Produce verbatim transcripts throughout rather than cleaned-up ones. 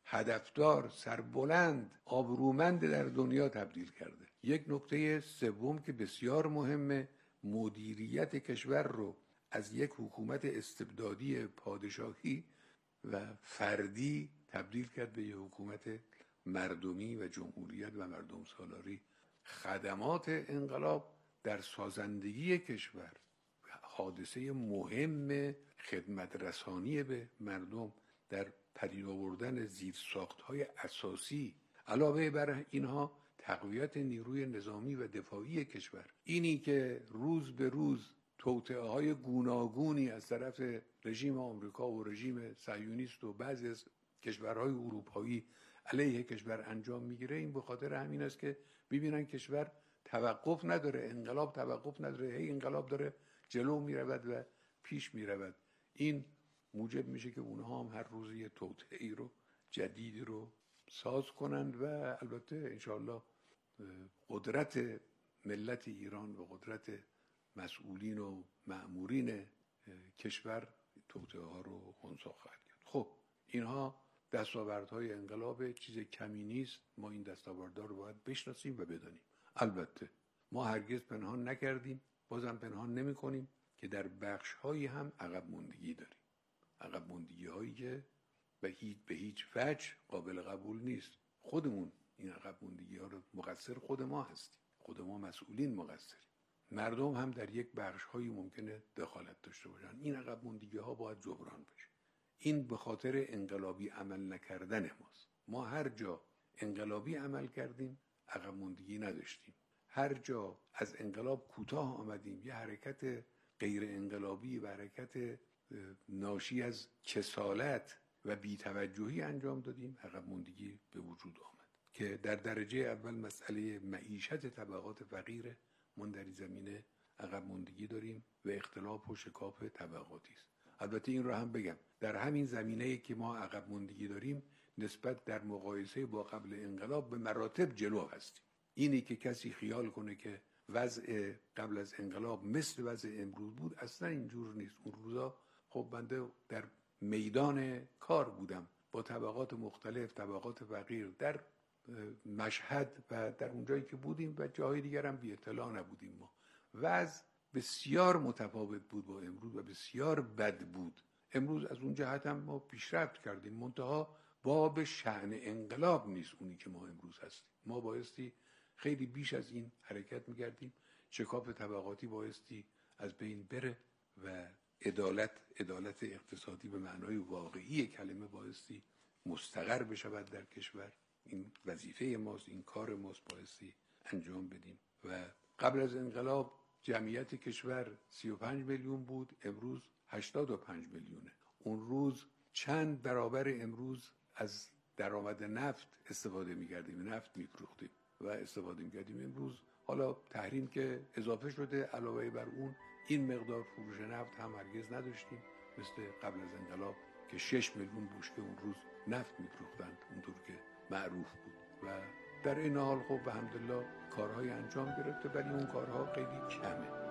هدفدار، سربلند، آبرومند در دنیا تبدیل کرده. یک نکته سوم که بسیار مهمه، مدیریت کشور رو از یک حکومت استبدادی پادشاهی و فردی تبدیل کرد به یک حکومت مردمی و جمهوریت و مردم سالاری. خدمات انقلاب در سازندگی کشور، حادثه مهم خدمت رسانی به مردم، در پدید آوردن زیرساخت‌های اساسی، علاوه بر اینها تقویت نیروی نظامی و دفاعی کشور، اینی که روز به روز توطئه‌های گوناگونی از طرف رژیم آمریکا و رژیم صهیونیست و بعضی از کشورهای اروپایی علیه کشور انجام میگیره، این به خاطر همین است که ببینن کشور توقف نداره، انقلاب توقف نداره، هی انقلاب داره جلو میرود و پیش میرود. این موجب میشه که اونها هم هر روز یه توطئه‌ای رو جدید رو ساز کنند و البته انشاءالله قدرت ملت ایران و قدرت مسئولین و مأمورین کشور توطئه ها رو خنثی خواهد کرد. خب اینها دستاوردهای انقلاب، چیز کمی نیست. ما این دستاوردها رو باید بشناسیم و بدانیم. البته ما هرگز پنهان نکردیم، بازم پنهان نمی کنیم که در بخش هایی هم عقب ماندگی داریم. عقب ماندگی هایی که به هیچ به هیچ وجه قابل قبول نیست. خودمون این عقب ماندگی ها رو مقصر خود ما هستیم. خود ما مسئولین مقصریم. مردم هم در یک بخش هایی ممکنه دخالت داشته باشن. این عقب ماندگی ها باید جبران بشه. این به خاطر انقلابی عمل نکردن ماست. ما هر جا انقلابی عمل کردیم عقب ماندگی نداشتیم. هر جا از انقلاب کوتاه آمدیم، یه حرکت غیر انقلابی و حرکت ناشی از کسالت و بی‌توجهی انجام دادیم، عقب ماندگی به وجود آمد که در درجه اول مسئله معیشت طبقات فقیره. من در این زمینه عقب ماندگی داریم و اختلاف و شکاف طبقاتی است. البته این رو هم بگم، در همین زمینه‌ای که ما عقب ماندگی داریم نسبت در مقایسه با قبل انقلاب به مراتب جلو هستیم. اینی که کسی خیال کنه که وضع قبل از انقلاب مثل وضع امروز بود، اصلا اینجور نیست. اون روزا خب بنده در میدان کار بودم با طبقات مختلف، طبقات فقیر در مشهد و در اونجایی که بودیم و جاهای دیگر هم بی اطلاع نبودیم. ما وضع بسیار متفاوت بود با امروز و بسیار بد بود. امروز از اون جهت هم ما پیشرفت کردیم، منتها باب شأن انقلاب نیست اونی که ما امروز هستیم. ما بایستی خیلی بیش از این حرکت می‌کردیم. شکاف طبقاتی بایستی از بین بره و عدالت عدالت اقتصادی به معنای واقعی کلمه بایستی مستقر بشود در کشور. این وظیفه ماست، این کار ماست، بایستی انجام بدیم. و قبل از انقلاب جمعیت کشور سی و پنج میلیون بود، امروز هشتاد و پنج میلیونه. اون روز چند برابر امروز از درآمد نفت استفاده می‌کردیم، نفت می‌فروختیم و استفاده می‌کردیم. امروز حالا تحریم که اضافه شده، علاوه بر اون این مقدار فروش نفت هم هرگز نداشتیم مثل قبل از انقلاب که شش میلیون بشکه اون روز نفت می‌فروختند اونطور که معروف بود. و در این حال خب به حمدالله کارهای انجام گرفته، ولی اون کارها خیلی کمه.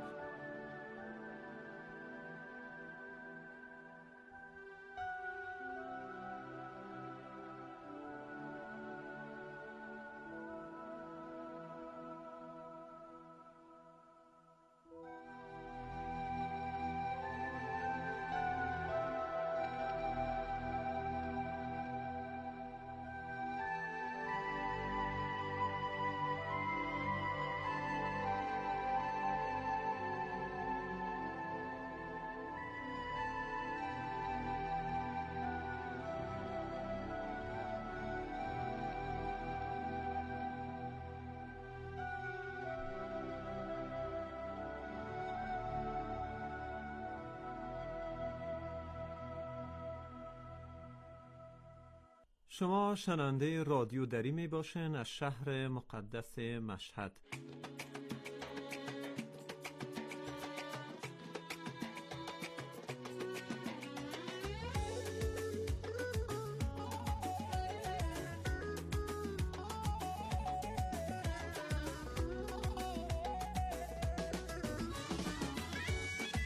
شما شنونده رادیو دری می باشین از شهر مقدس مشهد.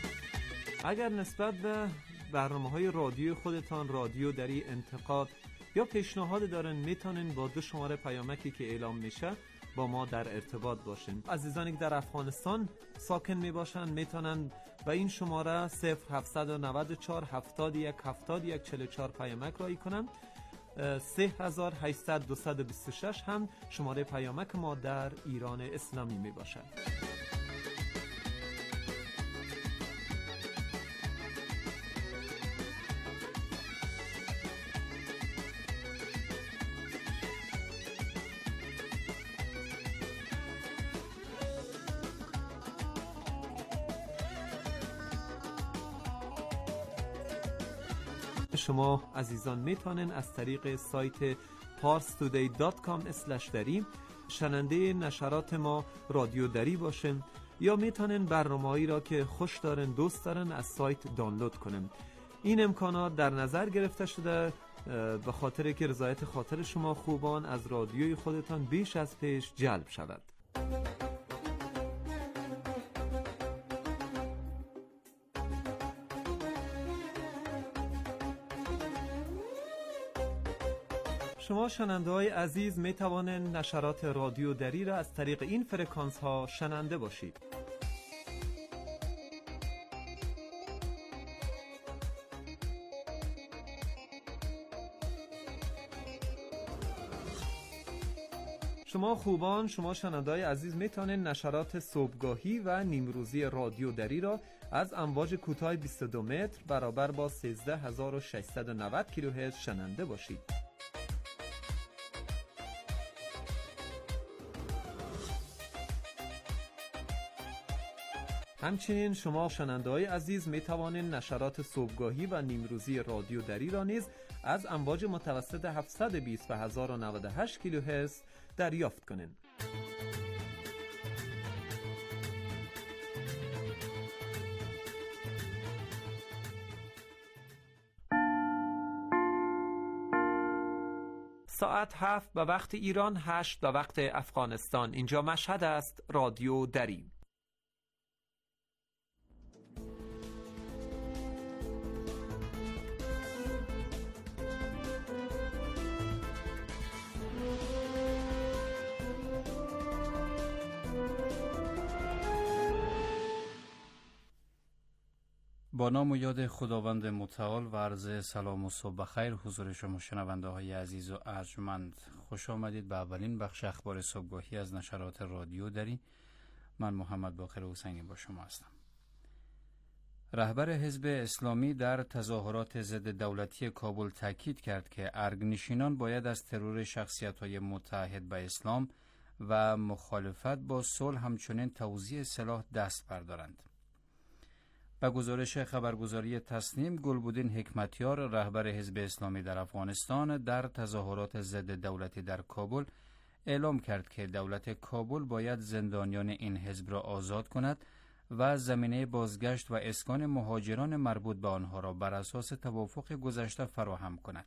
اگر نسبت به برنامه‌های رادیو خودتان رادیو دری انتقاد یا پیشنهاد دارن میتونن با دو شماره پیامکی که اعلام میشه با ما در ارتباط باشین. عزیزانی که در افغانستان ساکن می باشن میتونن با این شماره صفر هفت نه چهار هفتاد و یک هفتاد و یک چهل و چهار پیامک رایی کنن. سه هزار و هشتصد دویست و بیست و شش هم شماره پیامک ما در ایران اسلامی می باشد. شما عزیزان میتونن از طریق سایت پارس تودی دات کام اسلش دری شنونده نشرات ما رادیو دری باشن، یا میتونن برنامه‌ای را که خوش دارن دوست دارن از سایت دانلود کنن. این امکانات در نظر گرفته شده به خاطر که رضایت خاطر شما خوبان از رادیوی خودتان بیش از پیش جلب شود. شما شنونده های عزیز می توانند نشرات رادیو دری را از طریق این فرکانس ها شنونده باشید. شما خوبان، شما شنونده های عزیز می توانند نشرات صبحگاهی و نیمروزی رادیو دری را از امواج کوتاه بیست و دو متر برابر با سیزده هزار و ششصد و نود کیلوهرتز شنونده باشید. همچنین شما شنونده های عزیز می توانید نشرات صبحگاهی و نیمروزی رادیو دری را نیز از امواج متوسط هفتصد و بیست و هزار و نود و هشت کیلوهرتز دریافت کنید. ساعت هفت به وقت ایران، هشت به وقت افغانستان. اینجا مشهد است، رادیو دری. با نام و یاد خداوند متعال و عرض سلام و صبح بخیر حضور شما شنونده های عزیز و ارجمند. خوش آمدید به اولین بخش اخبار صبحگاهی از نشرات رادیو دری. من محمد باقر حسینی با شما هستم. رهبر حزب اسلامی در تظاهرات ضد دولتی کابل تاکید کرد که ارگنشینان باید از ترور شخصیت‌های متحد به اسلام و مخالفت با صلح همچنین توزیع سلاح دست بردارند. به گزارش خبرگزاری تسنیم، گلبدین حکمتیار رهبر حزب اسلامی در افغانستان در تظاهرات ضد دولتی در کابل اعلام کرد که دولت کابل باید زندانیان این حزب را آزاد کند و زمینه بازگشت و اسکان مهاجران مربوط به آنها را بر اساس توافق گذشته فراهم کند.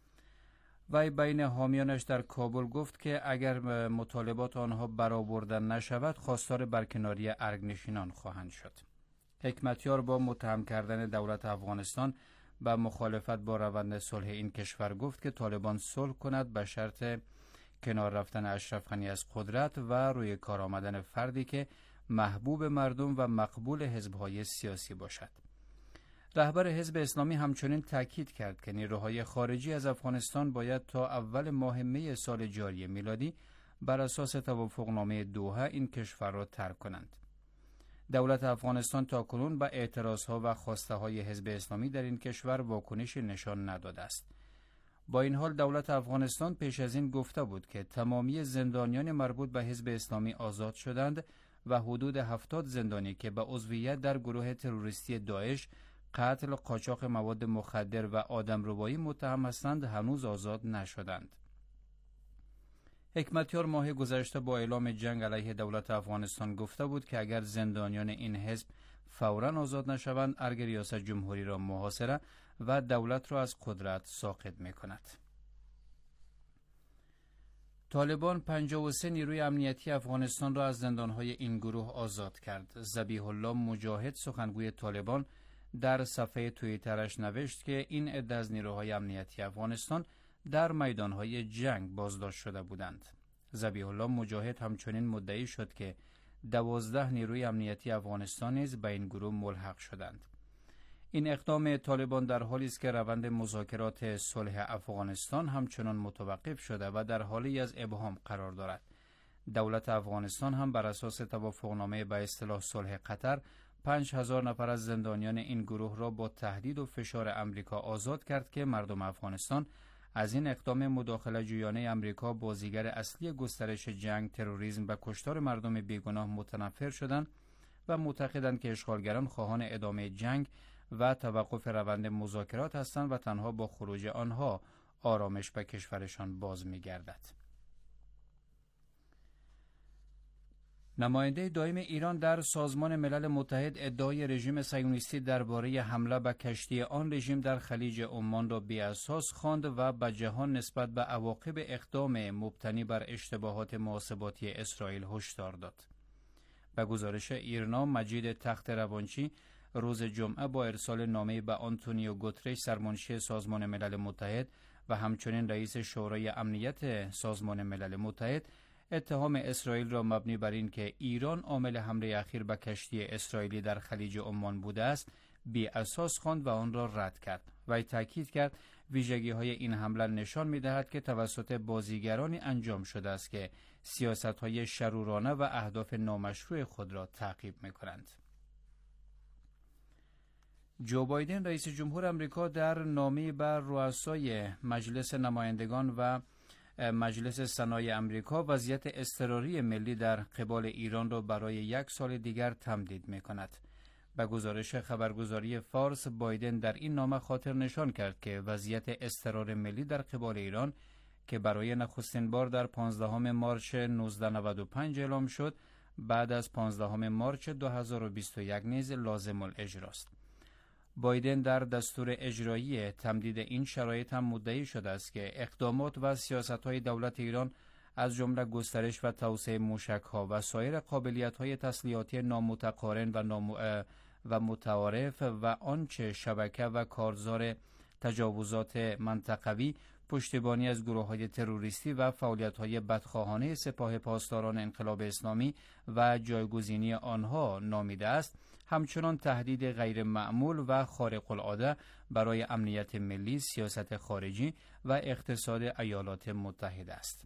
وی بین حامیانش در کابل گفت که اگر مطالبات آنها برآورده نشود خواستار برکناری ارگنشینان خواهند شد. حکمتیار با متهم کردن دولت افغانستان به مخالفت با روند صلح این کشور گفت که طالبان صلح کند به شرط کنار رفتن اشرف غنی از قدرت و روی کار آمدن فردی که محبوب مردم و مقبول حزب‌های سیاسی باشد. رهبر حزب اسلامی همچنین تاکید کرد که نیروهای خارجی از افغانستان باید تا اول ماه می سال جاری میلادی بر اساس توافقنامه دوحه این کشور را ترک کنند. دولت افغانستان تاکنون به اعتراضها و خواسته‌های حزب اسلامی در این کشور واکنش نشان نداده است. با این حال دولت افغانستان پیش از این گفته بود که تمامی زندانیان مربوط به حزب اسلامی آزاد شدند و حدود هفتاد زندانی که به عضویت در گروه تروریستی داعش، قتل، قاچاق مواد مخدر و آدمربایی متهم هستند هنوز آزاد نشدند. حکمتیار ماه گذشته با اعلام جنگ علیه دولت افغانستان گفته بود که اگر زندانیان این حزب فوراً آزاد نشوند، ارگ ریاست جمهوری را محاصره و دولت را از قدرت ساقط می‌کند. طالبان پنجاه و سه نیروی امنیتی افغانستان را از زندانهای این گروه آزاد کرد. ذبیح الله مجاهد سخنگوی طالبان در صفحه توییترش نوشت که این عده از نیروهای امنیتی افغانستان در میدانهای جنگ بازداشت شده بودند. ذبیح الله مجاهد همچنین مدعی شد که دوازده نیروی امنیتی افغانستان نیز به این گروه ملحق شدند. این اقدام طالبان در حالی است که روند مذاکرات صلح افغانستان همچنان متوقف شده و در حالی از ابهام قرار دارد. دولت افغانستان هم بر اساس توافقنامه به اصطلاح صلح قطر پنج هزار نفر از زندانیان این گروه را با تهدید و فشار امریکا آزاد کرد که مردم افغانستان از این اقدام مداخله جویانه امریکا بازیگر اصلی گسترش جنگ، تروریسم و کشتار مردم بیگناه متنفر شدند و معتقدند که اشغالگران خواهان ادامه جنگ و توقف روند مذاکرات هستند و تنها با خروج آنها آرامش به کشورشان باز می‌گردد. نماینده دائم ایران در سازمان ملل متحد ادعای رژیم صهیونیستی درباره حمله به کشتی آن رژیم در خلیج عمان را بی‌اساس خواند و به جهان نسبت به عواقب اقدام مبتنی بر اشتباهات محاسباتی اسرائیل هشدار داد. به گزارش ایرنا، مجید تخت روانچی روز جمعه با ارسال نامه‌ای به آنتونیو گوترش سرمنشی سازمان ملل متحد و همچنین رئیس شورای امنیت سازمان ملل متحد اتهام اسرائیل را مبنی بر این که ایران عامل حمله اخیر به کشتی اسرائیلی در خلیج عمان بوده است بی اساس خواند و آن را رد کرد. وی تاکید کرد ویژگی های این حمله نشان می دهد که توسط بازیگرانی انجام شده است که سیاست های شرورانه و اهداف نامشروع خود را تعقیب می کنند. جو بایدن رئیس جمهور آمریکا در نامه‌ای به رؤسای مجلس نمایندگان و مجلس سنای آمریکا وضعیت اضطراری ملی در قبال ایران را برای یک سال دیگر تمدید می کند. به گزارش خبرگزاری فارس، بایدن در این نامه خاطر نشان کرد که وضعیت اضطرار ملی در قبال ایران که برای نخستین بار در پانزدهم مارچ نوزده نود و پنج اعلام شد، بعد از پانزدهم مارچ دو هزار و بیست و یک نیز لازم الاجرا است. بایدن در دستور اجرایی تمدید این شرایط هم مدعی شده است که اقدامات و سیاست‌های دولت ایران از جمله گسترش و توسعه موشک‌ها و سایر قابلیت‌های تسلیحاتی نامتقارن و نام و متعارف و آنچه شبکه و کارزار تجاوزات منطقوی، پشتیبانی از گروه‌های تروریستی و فعالیت‌های بدخواهانه سپاه پاسداران انقلاب اسلامی و جایگزینی آنها نامیده است، همچنان تهدید غیر معمول و خارق العاده برای امنیت ملی، سیاست خارجی و اقتصاد ایالات متحده است.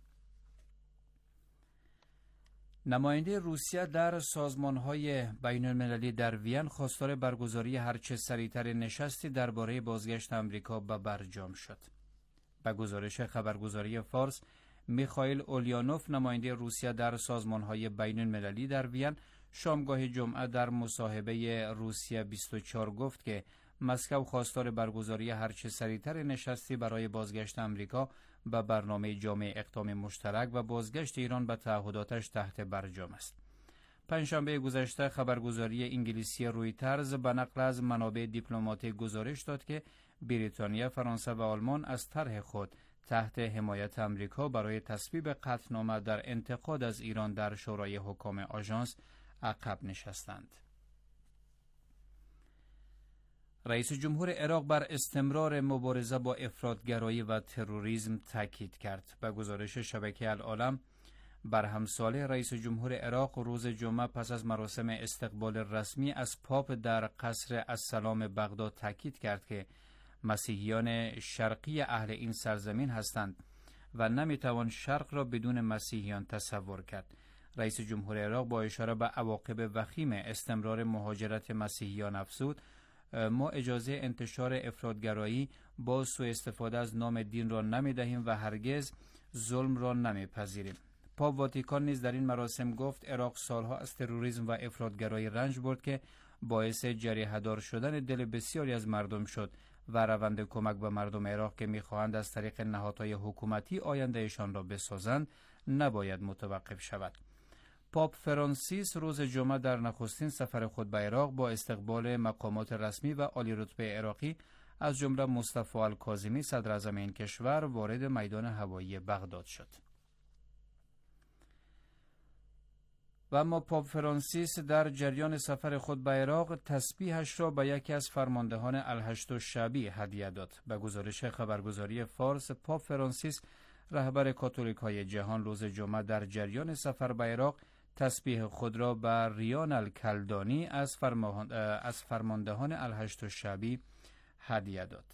نماینده روسیه در سازمان‌های بین‌المللی در وین خواستار برگزاری هرچه سریعتر نشستی درباره بازگشت آمریکا به برجام شد. به گزارش خبرگزاری فارس، میخائیل اولیانوف نماینده روسیه در سازمان‌های بین‌المللی در وین شامگاه جمعه در مصاحبه روسیه بیست و چهار گفت که مسکو خواستار برگزاری هرچه سریعتر نشستی برای بازگشت آمریکا به برنامه جامع اقدام مشترک و بازگشت ایران به تعهداتش تحت برجام است. پنجشنبه گذشته خبرگزاری انگلیسی رویترز به نقل از منابع دیپلماتیک گزارش داد که بریتانیا، فرانسه و آلمان از طرح خود تحت حمایت آمریکا برای تصویب قطعنامه در انتقاد از ایران در شورای حکام آژانس عقب نشستند. رئیس جمهور عراق بر استمرار مبارزه با افراطگرایی و تروریسم تاکید کرد. به گزارش شبکه العالم، برهمساله رئیس جمهور عراق روز جمعه پس از مراسم استقبال رسمی از پاپ در قصر السلام بغداد تاکید کرد که مسیحیان شرقی اهل این سرزمین هستند و نمیتوان شرق را بدون مسیحیان تصور کرد. رئیس جمهور عراق با اشاره به عواقب وخیم استمرار مهاجرت مسیحیان افزود: ما اجازه انتشار افراطگرایی با سوء استفاده از نام دین را نمیدهیم و هرگز ظلم را نمیپذیریم. پاپ واتیکان نیز در این مراسم گفت عراق سالها از تروریسم و افراطگرایی رنج برد که باعث جریحه‌دار شدن دل بسیاری از مردم شد و روند کمک به مردم عراق که می‌خواهند از طریق نهادهای حکومتی آیندهشان را بسازند نباید متوقف شود. پاپ فرانسیس روز جمعه در نخستین سفر خود به عراق با استقبال مقامات رسمی و عالی رتبه عراقی از جمله مصطفی الکاظمی صدر اعظم این کشور وارد میدان هوایی بغداد شد. و اما پاپ فرانسیس در جریان سفر خود به عراق تسبیحش را به یکی از فرماندهان الهشت الشعبی هدیه داد. به گزارش خبرگزاری فارس، پاپ فرانسیس رهبر کاتولیک‌های جهان روز جمعه در جریان سفر به عراق تسبیح خود را به ریان الکلدانی از, فرمان... از فرماندهان الهشت الشعبی هدیه داد.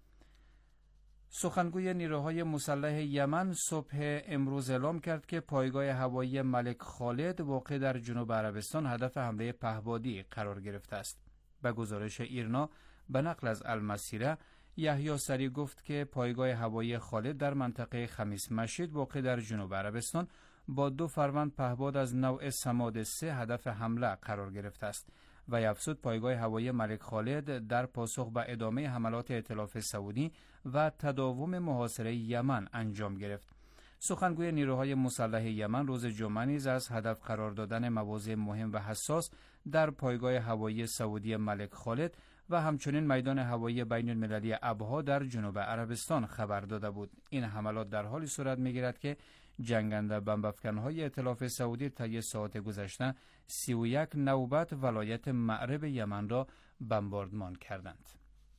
سخنگوی نیروهای مسلح یمن صبح امروز اعلام کرد که پایگاه هوایی ملک خالد واقع در جنوب عربستان هدف حمله پهپادی قرار گرفته است. به گزارش ایرنا به نقل از المسیره، یحیی سری گفت که پایگاه هوایی خالد در منطقه خمیس مشید واقع در جنوب عربستان با دو فروند پهپاد از نوع سماد سه هدف حمله قرار گرفته است و افزود پایگاه هوایی ملک خالد در پاسخ به ادامه حملات ائتلاف سعودی و تداوم محاصره یمن انجام گرفت. سخنگوی نیروهای مسلح یمن روز جمعه نیز از هدف قرار دادن مواضع مهم و حساس در پایگاه هوایی سعودی ملک خالد و همچنین میدان هوایی بین المللی ابها در جنوب عربستان خبر داده بود. این حملات در حالی صورت می‌گیرد که جنگنده بمب‌افکن‌های ائتلاف سعودی طی ساعات گذشته سی و یک نوبت ولایت مأرب یمن را بمباردمان کردند.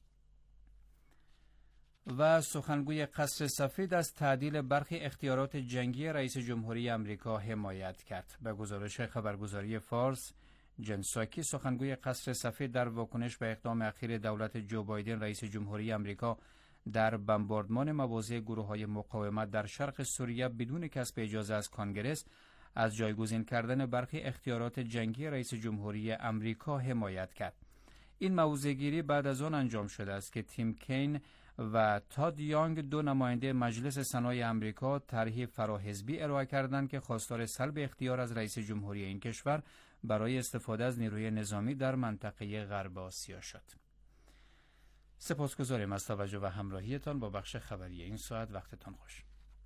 و سخنگوی قصر سفید از تعدیل برخی اختیارات جنگی رئیس جمهوری آمریکا حمایت کرد. به گزارش خبرگزاری فارس، جن ساکی سخنگوی قصر سفید در واکنش به اقدام اخیر دولت جو بایدن رئیس جمهوری آمریکا در بمباردمان مواضع گروه‌های مقاومت در شرق سوریه بدون کسب اجازه از کنگره از جایگزین کردن برخی اختیارات جنگی رئیس جمهوری آمریکا حمایت کرد. این موضع‌گیری بعد از آن انجام شده است که تیم کین و تاد یانگ، دو نماینده مجلس سنای آمریکا، طرحی فراحزبی ارائه کردند که خواستار سلب اختیار از رئیس جمهوری این کشور برای استفاده از نیروی نظامی در منطقه غرب آسیا شد. سپاسگزاریم از توجه و همراهیتان با بخش خبری این ساعت. وقتتان خوش.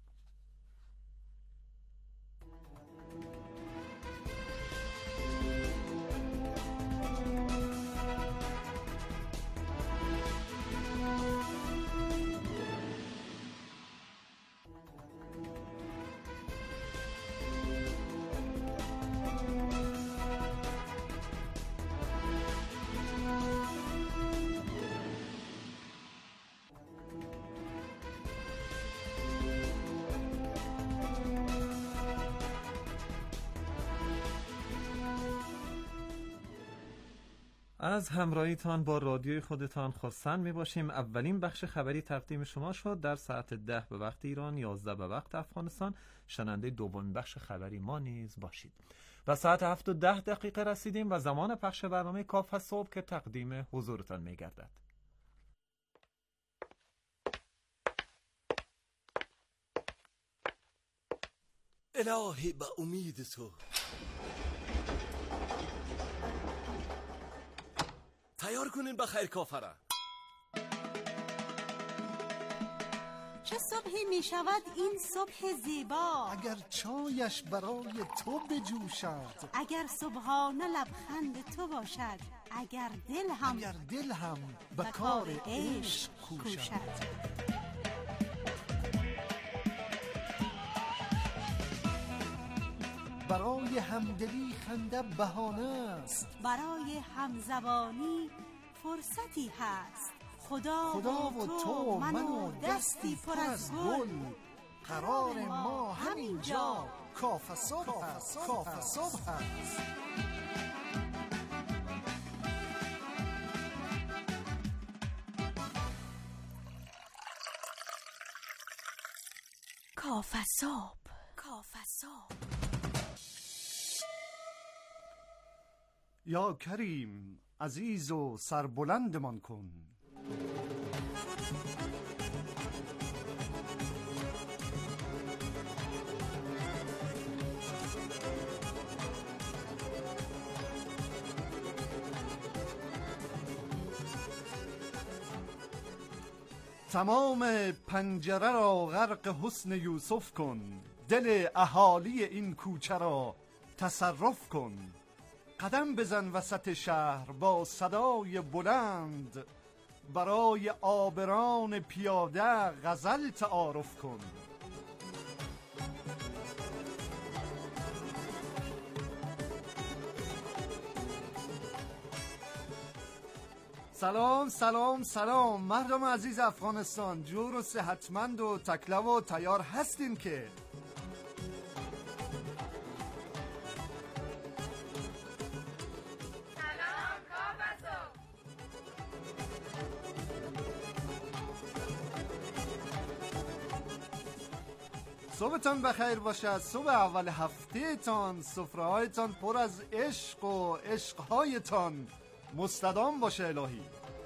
از همراهیتان با رادیوی خودتان خرسند می باشیم. اولین بخش خبری تقدیم شما شد. در ساعت ده به وقت ایران، یازده به وقت افغانستان شنونده دومین بخش خبری ما نیز باشید. و ساعت هفت و ده دقیقه رسیدیم و زمان پخش برنامه کاف صبح که تقدیم حضورتان می گردد. الهی به امید تو تیار کنین بخیر کافره. چه صبحی می شود این صبح زیبا، اگر چایش برای تو بجوشد، اگر صبحانه لبخند تو باشد، اگر دل هم اگر دل هم به کار عشق کوشد. برای همدلی خنده بهانه است، برای همزبانی فرصتی هست. خدا, خدا و تو من و دستی پر از گل، قرار ما همینجا کاف صبح هست. کاف صبح هست. کاف صبح. کاف صبح. یا کریم عزیز و سربلندمان کن، تمام پنجره را غرق حسن یوسف کن، دل اهالی این کوچه را تصرف کن. قدم بزن وسط شهر با صدای بلند، برای عابران پیاده غزل تعارف کن. سلام سلام سلام مردم عزیز افغانستان، جور و صحتمند و تکله و تیار هستین که صبحتان بخیر باشد. صبح اول هفته تان سفره هایتان پر از عشق و عشقهایتان مستدام باشه الهی.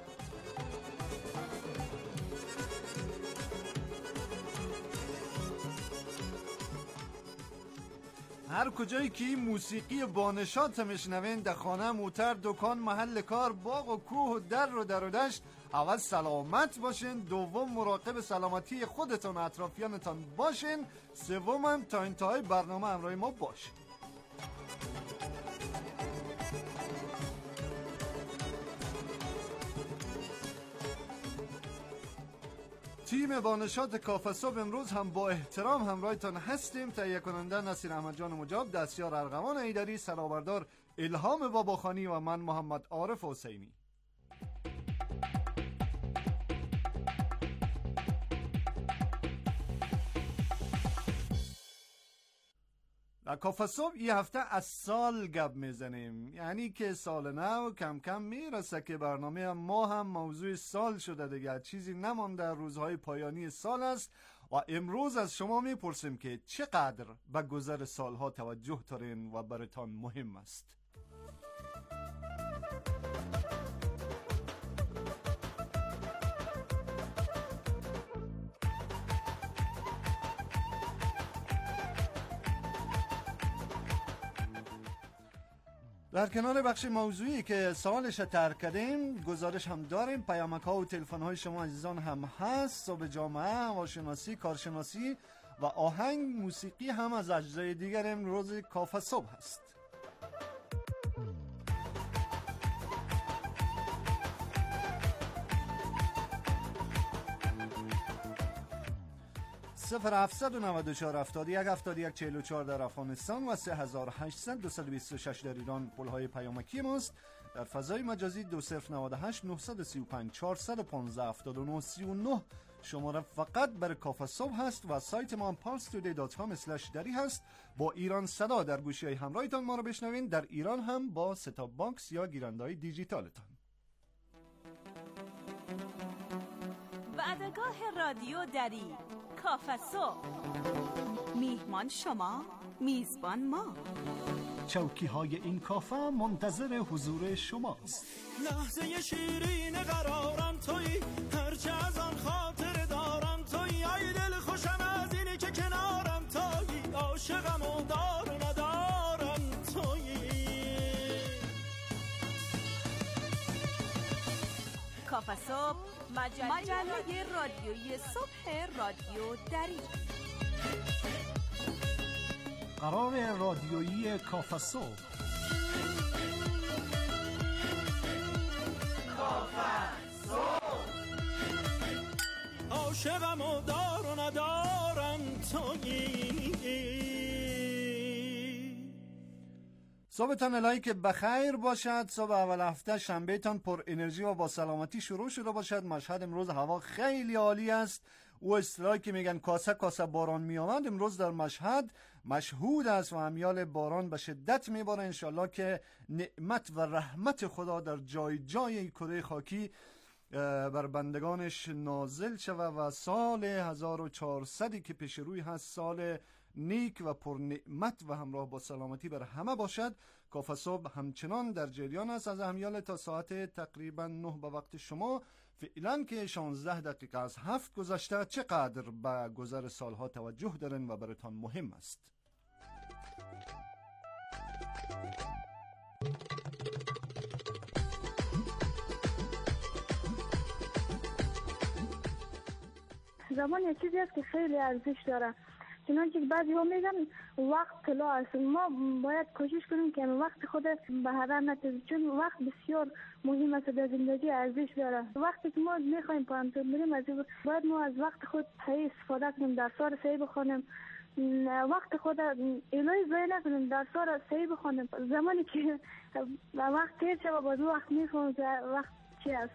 هر کجایی که این موسیقی بانشات میشنوین، در خانه، موتر، دکان، محل کار، باغ و کوه و در و در و دشت، اول سلامت باشین، دوم مراقب سلامتی خودتان و اطرافیانتان باشین، سوم هم تا انتهای برنامه همراه ما باشین. تیم بانشات کافه صبح امروز هم با احترام همراهتان هستیم. تهیه کننده نصیر احمد جان مجاب، دستیار ارغوان ایدری، سرآوردار الهام باباخانی و من محمد عارف حسینی. در کافه صبح یه هفته از سال گپ میزنیم، یعنی که سال نو کم کم میرسه که برنامه ما هم موضوع سال شده دیگه، چیزی نمانده در روزهای پایانی سال است و امروز از شما میپرسیم که چقدر به گذر سالها توجه دارین و براتان مهم است. در کنار بخش موضوعی که سوالش ترک کردیم، گزارش هم داریم، پیامک ها و تلفن های شما عزیزان هم هست، صبح جامعه، هواشناسی، کارشناسی و آهنگ موسیقی هم از اجزای دیگر امروز کافه صبح هست. صفر هفتصد و نود و چهار هفتاد و یک هفتاد و یک چهل و چهار در افغانستان و سه هزار و هشتصد دویست و بیست و شش در ایران پلهای پیامکی ماست. در فضای مجازی دو صفر نود و هشت نهصد و سی و پنج چهارصد و پانزده هفتاد و نه سی و نه شماره فقط برای کافه صبح هست و سایت ما هم پارس تودی دات کام اسلش دری هست. با ایران صدا در گوشی های همراهتان ما رو بشنوین، در ایران هم با ستاپ باکس یا گیرنده‌های دیجیتالتان. وعدگاه رادیو دری، کافه صبح، میهمان شما، میزبان ما. چوکی های این کافه منتظر حضور شماست. لحظه شیرین قرارم توی، هرچه از آن خاطر دارم توی، ای دل خوشم از اینه که کنارم توی، عاشقم و دار و ندارم توی. کافه صبح، مجله, مجله رادیویی صبح رادیو دری. قرار رادیویی کافه صبح. کافه صبح، عاشقم و دار و ندارم تویی. صبحتان الهی که بخیر باشد. صبح اول هفته شنبهتان پر انرژی و با سلامتی شروع شده باشد. مشهد امروز هوا خیلی عالی است. او اصطلاحی که میگن کاسه کاسه باران میآمد امروز در مشهد مشهود است و امیال باران به شدت میباره. انشالله که نعمت و رحمت خدا در جای جای کره خاکی بر بندگانش نازل شود و سال هزار و چهارصد که پیش روی هست سال نیک و پر نعمت و همراه با سلامتی بر همه باشد. کافه صبح همچنان در جریان است از امیال تا ساعت تقریبا نه به وقت شما. فعلا که شانزده دقیقه از هفت گذشته، چقدر به گذر سالها توجه دارن و براتان مهم است؟ زمان یه چیزی است که خیلی ارزش داره، چنانچه بعضی ها میگن وقت طلا است. ما باید کوشش کنیم که وقت خود به هدر نندازیم، چون وقت بسیار مهم است در زندگی، ارزش داره. وقتی که ما میخوایم پانتون بریم از باید ما از وقت خود صحیح استفاده کنیم، درس‌ها رو صحیح بخونیم، وقت خود الهی ضایع نکنیم، درس‌ها رو صحیح بخونیم. زمانی که وقت تیر شد باز وقت میخونیم که وقت چی است؟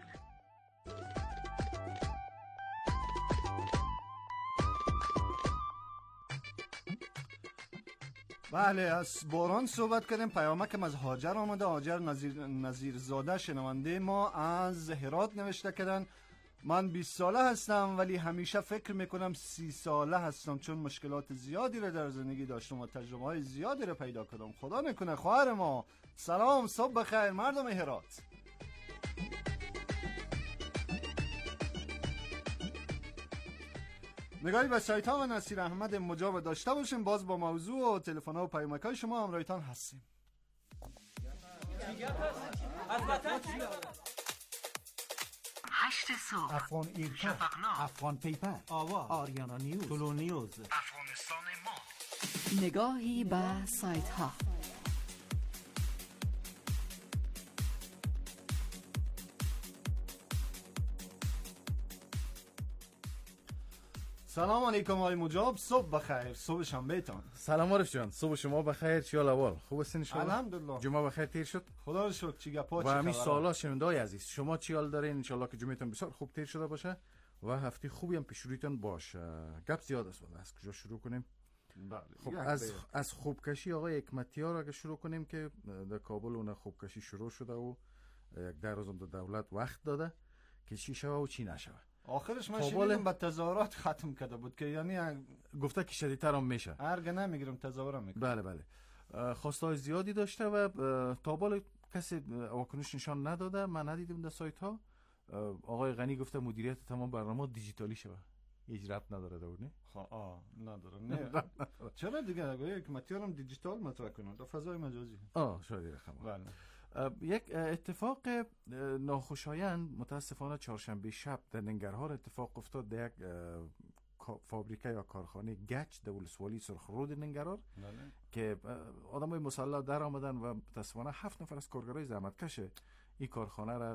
بله، از باران صحبت کردیم. پیامکم از هاجر آمده. هاجر نظیر نظیرزاده شنونده ما از هرات نوشته کردن: من بیست ساله هستم ولی همیشه فکر میکنم سی ساله هستم، چون مشکلات زیادی رو در زندگی داشتم و تجربه های زیادی رو پیدا کردم. خدا نکنه. خواهر ما سلام، صبح بخیر مردم هرات. نگاهی به سایت ها و نصیر احمد مجاب داشته باشیم. باز با موضوع و تلفن ها و پیامک های شما همراهتان هستیم. هشت صبح، افغان ایرکا، شفقنامه، افغان پیپر، آواز، آریانا نیوز، تولو نیوز، افغانستان ما. نگاهی به سایت ها. سلام علیکم آقای مجاب، صبح بخیر. صبح شنبه تان. سلام عارف جان، صبح شما بخیر. چی حال احوال؟ خوب هستین ان شاء الله؟ الحمدلله. جمعه بخیر تیر شد؟ خدا رو شکر. چی گپا؟ و همین سالا شنوندای عزیز، شما چی حال دارین؟ ان شاء الله که جمعتون بسیار خوب تیر شده باشه و هفته خوبی هم پیش رویتون باشه. گپ زیاد است، ولی از کجا شروع کنیم؟ بله. خب از از خوبکشی آقای حکمتیار اگه شروع کنیم که در کابل اون خوبکشی شروع شده و یک در روزم دولت وقت داده که چی شوه و چی نشوه. آخرش من شنیدم به تظاهرات ختم کرده بود که یعنی گفته که شدیدتر هم میشه. هرگاه نمیگیرم تظاهرم میکنم. بله بله. خواستای زیادی داشته و تا بالا کسی واکنش نشان نداده. من ندیدم در سایت ها. آقای غنی گفته مدیریت تمام برنامه دیجیتالی شوه. هیچ ربط نداره دورنی؟ خب آه نداره. نه چرا دیگه آقای حکمتیار هم دیجیتال مطرح کنه در فضای مجازی؟ آه شاید رقم. بله. یک اتفاق ناخوشایند متاسفانه چهارشنبه شب در ننگرهار اتفاق افتاد. در یک فابریکه یا کارخانه گچ در ولسوالی سرخرود ننگرهار که آدمای مسلح در آمدن و متاسفانه هفت نفر از کارگرای زحمتکش این کارخانه را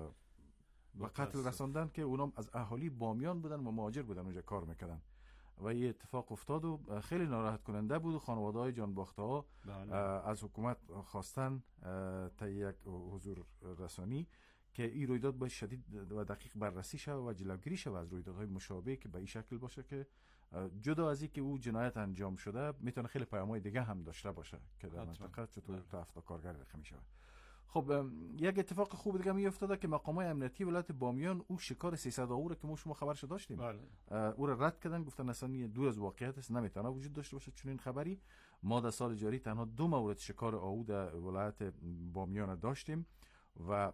به قتل رساندن که اونم از اهالی بامیان بودن و مهاجر بودن اونجا کار میکردن و این اتفاق افتاد و خیلی ناراحت کننده بود. خانواده های جان باخته ها از حکومت خواستن تا یک حضور رسانی که این رویداد باید شدید و دقیق بررسی شود و جلوگیری شود از رویدادهای مشابه که به این شکل باشه که جدا از این که او جنایت انجام شده میتونه خیلی پیام‌های دیگه هم داشته باشه که در منطقه چطور تا افتا کارگر رخمی شود. خب یک اتفاق خوب دیگه می افتاده که مقامات امنیتی ولایت بامیان او شکار سیصد آهو که ما شما خبرش داشتیم بله. او را رد کردن، گفتن اصلا دور از واقعیت است، نمیتونه وجود داشته باشه چنین خبری. ما در سال جاری تنها دو مورد شکار آهو در ولایت بامیان داشتیم و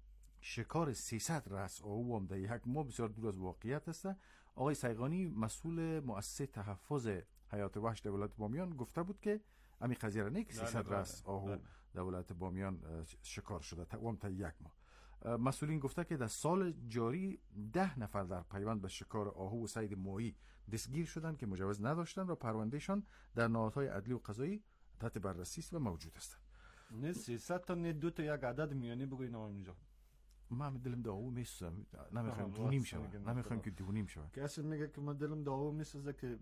شکار سیصد راس آهو هم در یک ما بسیار دور از واقعیت است. آقای سیغانی مسئول مؤسسه تحفظ حیات وحش در ولایت بامیان گفته بود که همین قضیه را نه که سیصد راس آهو در ولایت بامیان شکار شده تا اون تا یک ماه. مسئولین گفته که در سال جاری ده نفر در پیوند به شکار آهو و صید ماهی دستگیر شدند که مجوز نداشتند و پروندهشان در نهادهای عدلی و قضایی تحت بررسی است و موجود است. نه سیصد تا نه دو تا یک عدد میانی بگوین آقای اینجا. ما دلم داغو میسوزه، نمیخوایم دونیم شوه، نمیخوایم که دونیم شوه. کسی میگه که ما دلم داغو میسوزه که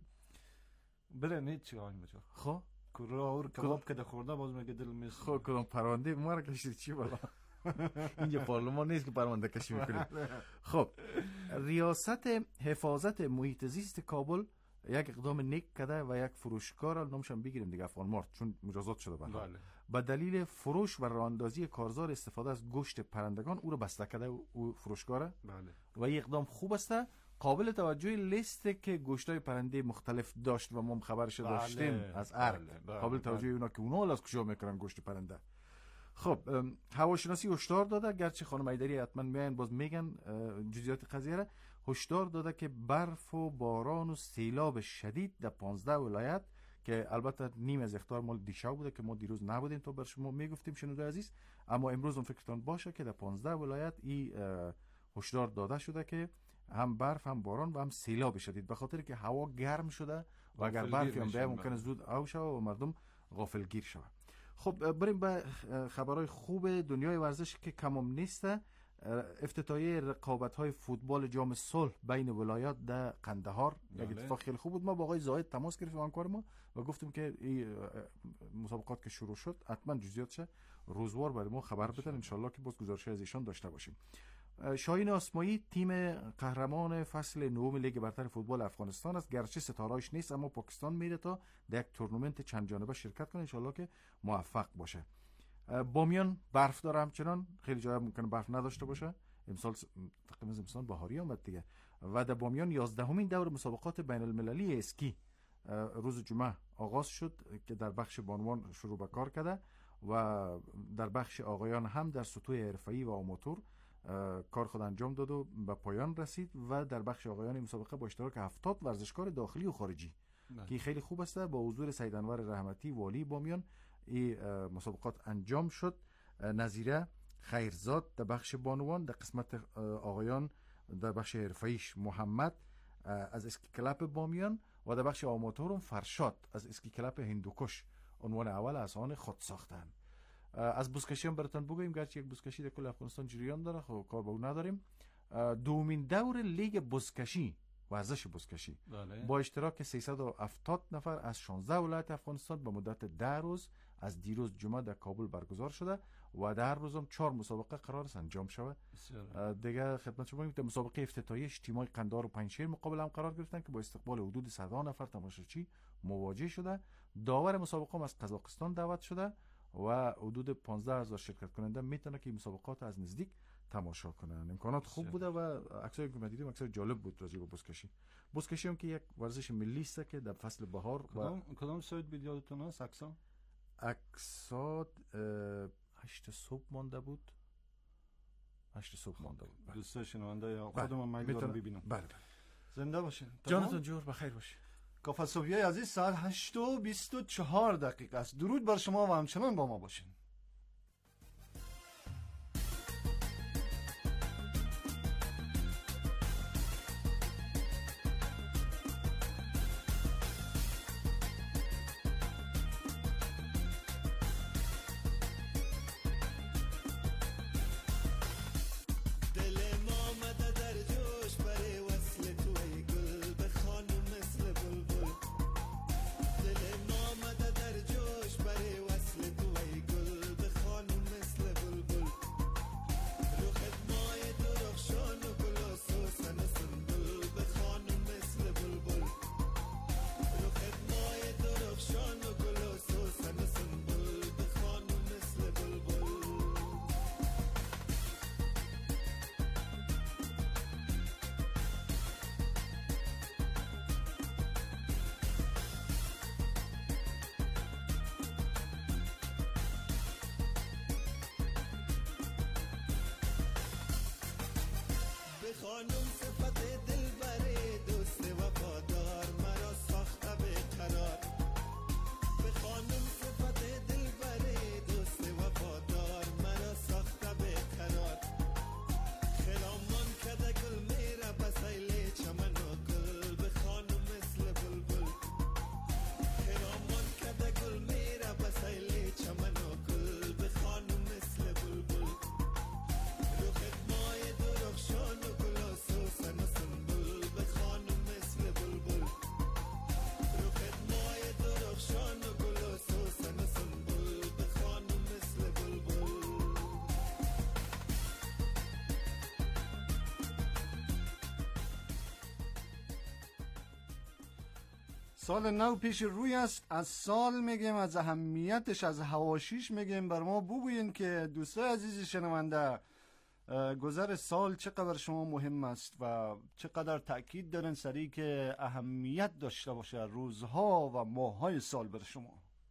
بره نه چی آقای اینجا. خب کورا اور کباب که خورده باز میگه دل میسوزه. خب کدام پرونده ما را کشید چی بالا؟ اینجا پارلمان نیست که پرونده کشی میکنیم. خب ریاست حفاظت محیط زیست کابل یک اقدام نیک کرده و یک فروشگاه را نامشان بگیریم دیگه، افغان مارت، چون مجازات شده بنده بله. به دلیل فروش و راهاندازی کارزار استفاده از گوشت پرندگان او را بسته کرده او فروشگاه را بله. و این اقدام خوب است. قابل توجه لیست که گوشتای پرنده مختلف داشت و ما خبرش بله. داشتیم از ارگ بله. بله. قابل توجه بله. اونا که اونا از کجا میکنن گوشت پرنده. خب هواشناسی هشدار داده، گرچه خانم ایدری حتما میاین باز میگن جزئیات قضیه را، هشدار داده که برف و باران و سیلاب شدید در پانزده ولایت که البته نیم از اخطار مال دیشب بوده که ما دیروز نبودیم تو بر شما میگفتیم شنونده عزیز، اما امروز اون فکرتان باشه که در پانزده ولایت این هشدار داده شده که هم برف هم باران و هم سیلاب شدید، به خاطر که هوا گرم شده و اگر برفی هم بیاید ممکنه زود او شود و مردم غافلگیر شود. خب بریم به خبرهای خوب دنیای ورزش که کمم نیست. افتتاحیه رقابت‌های فوتبال جام صلح بین ولایات در قندهار یک اتفاق خیلی خوب بود. ما با آقای زاهد تماس گرفتیم همکار ما و گفتیم که این مسابقات که شروع شد حتما جزئیاتش روزوار برای ما خبر بدن، ان شاء الله که باز گزارش از ایشان داشته باشیم. شاهین آسمایی تیم قهرمان فصل نهم لیگ برتر فوتبال افغانستان است. گرچه ستاره‌اش نیست اما پاکستان میره تا در یک تورنمنت چند جانبه شرکت کنه، انشالله که موفق باشه. بامیان برف داره همچنان، خیلی جاها ممکنه برف نداشته باشه. امسال تقریبا زمستان بهاری اومد دیگه. و در بامیان یازدهمین دور مسابقات بین المللی اسکی روز جمعه آغاز شد که در بخش بانوان شروع به کار کرده و در بخش آقایان هم در سطوح حرفه‌ای و آماتور کار خود انجام داد و به پایان رسید و در بخش آقایان مسابقه با اشتراک هفتاد ورزشکار داخلی و خارجی بله. که خیلی خوب است. با حضور سید انور رحمتی والی بامیان این مسابقات انجام شد. نظیره خیرزاد در بخش بانوان، در قسمت آقایان در بخش حرفه‌ایش محمد از اسکی کلاب بامیان و در بخش آماتور فرشاد از اسکی کلاب هندوکش عنوان اول از آن خود ساختند. از بزکشی هم براتون بگویم، گرچه یک بزکشی در کل افغانستان جریان داره، خب کار به اون نداریم. دومین دور لیگ بزکشی، ورزش بزکشی بله. با اشتراک سیصد و هفتاد نفر از شانزده ولایت افغانستان به مدت ده روز از دیروز جمعه در کابل برگزار شده و در هر روز هم چهار مسابقه قرار است انجام شود. دیگه خدمت شما میگم مسابقه افتتاحیش تیمای قندار و پنجشیر مقابل هم قرار گرفتن که با استقبال حدود صد نفر تماشاچی مواجه شده. داور مسابقه هم از قزاقستان دعوت شده و حدود پانزده هزار شرکت کننده میتونه که این مسابقات از نزدیک تماشا کنن. امکانات خوب بوده و عکسایی که ما دیدیم عکسای جالب بود راجع به بزکشی. بزکشی هم که یک ورزش ملی است که در فصل بهار کدام و... کدام سایت بود یادتون هست عکسا؟ عکسا هشت صبح مانده بود. هشت صبح مانده بود. دوستان شنونده یا خودم میل دارم ببینم. بله بله. زنده باشین. جانتون جور بخیر باشه. کافه صبحیه عزیز ساعت هشت و بیست و چهار دقیقه است. درود بر شما و همچنان با ما باشین. خانم صفت دل بره دوست وفادار مرا ساخته به قرار. به خانم صفت دل بره دوست وفادار مرا ساخته به قرار. خرامان کده گل میره بسیله چمن و گل به خانم مثل بلبل. خرامان کده گل میره بسیله چمن و گل به خانم مثل بلبل. روخت مای درخشان و سوسن سنبل به خانم مثل بلبل. روخت مای درخشان و گل و سوسن سنبل به خانم مثل بلبل. سال نو پیش روی است. از سال میگیم، از اهمیتش، از حواشیش میگیم. بر ما بگوین که دوستای عزیز شنونده گذر سال چقدر شما مهم است و چقدر تأکید دارن سری که اهمیت داشته باشه روزها و ماههای سال بر شما.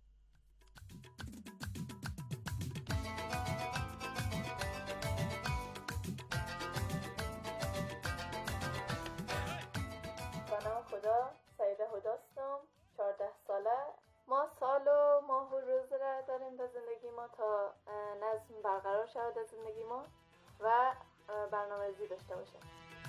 با نام خدا، سعیده هداستم، چهارده ساله. ما سال و ماه و روز را داریم در زندگی ما تا نظم برقرار شود در زندگی ما و برنامه‌ریزی داشته باشه.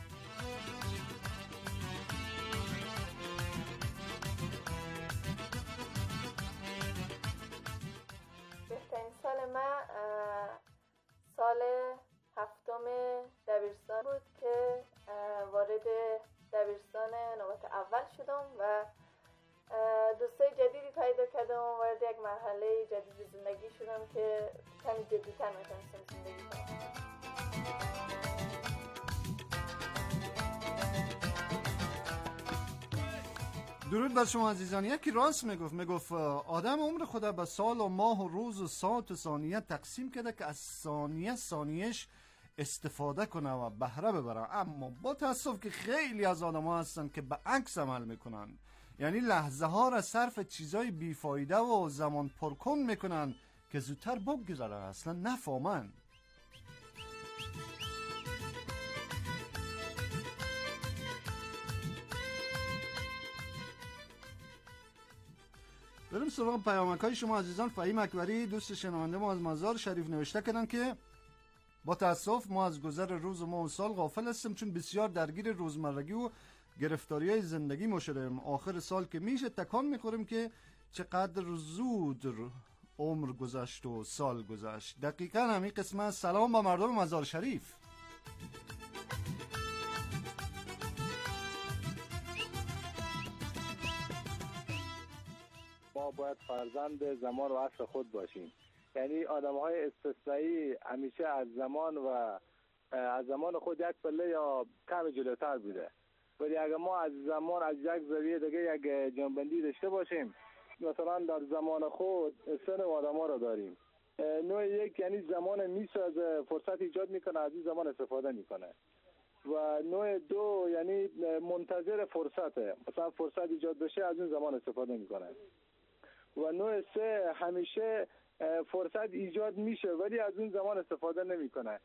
بهترین سال من سال هفتم دبیرستان بود که وارد دبیرستان نوبت اول شدم و دوستای جدیدی پیدا کردم و وارد یک مرحله جدید زندگی شدم که کمی جدی‌تر میتونستم زندگی کنم. درود بر شما عزیزان. یکی راست میگفت میگفت آدم عمر خود به سال و ماه و روز و ساعت و ثانیه تقسیم کرده که از ثانیه ثانیهش استفاده کنه و بهره ببره، اما با تاسف که خیلی از آدم ها هستن که به عکس عمل میکنن، یعنی لحظه ها را صرف چیزای بیفایده و زمان پرکن میکنن که زودتر بگذره، اصلا نفهمن. بریم سراغ پیامک های شما عزیزان. فهیم اکبری دوست شنونده ما از مزار شریف نوشته کردن که با تاسف ما از گذر روز و ماه و سال غافل هستیم، چون بسیار درگیر روزمرگی و گرفتاری های زندگی ما شدیم. آخر سال که میشه تکان میخوریم که چقدر زود عمر گذشت و سال گذشت. دقیقا همین قسمت. سلام با مردم مزار شریف. ما باید فرزند زمان و عصر خود باشیم، یعنی آدم های استثنایی همیشه از زمان و از زمان خود یک پله یا کم جلوتر بوده، ولی اگر ما از زمان از یک زاویه دیگه یک جنبندی داشته باشیم، مثلا در زمان خود سه نوع آدم ها را داریم. نوع یک یعنی زمان میسازه، فرصت ایجاد میکنه، از این زمان استفاده میکنه. و نوع دو یعنی منتظر فرصته، مثلا فرصت ایجاد بشه از این زمان استفاده میکنه. و نوع سه همیشه فرصت ایجاد میشه ولی از اون زمان استفاده نمیکنه.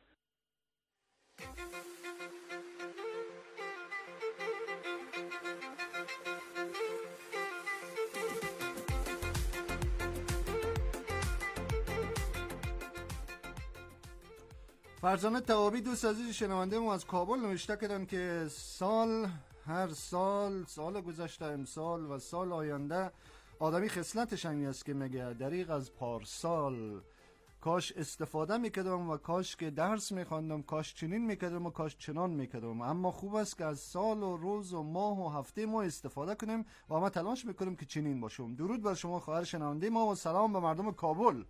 فرزانه توابی دوست عزیز شنونده ما از کابل نوشته کردن که سال هر سال سال گذشته امسال و سال آینده آدمی خصلتش همین است که میگه دریغ از پارسال، کاش استفاده میکردم و کاش که درس میخواندم، کاش چنین میکردم و کاش چنان میکردم. اما خوب است که از سال و روز و ماه و هفته ما استفاده کنیم و ما تلاش میکنیم که چنین باشیم. درود بر شما خواهر شنونده ما و سلام به مردم کابل.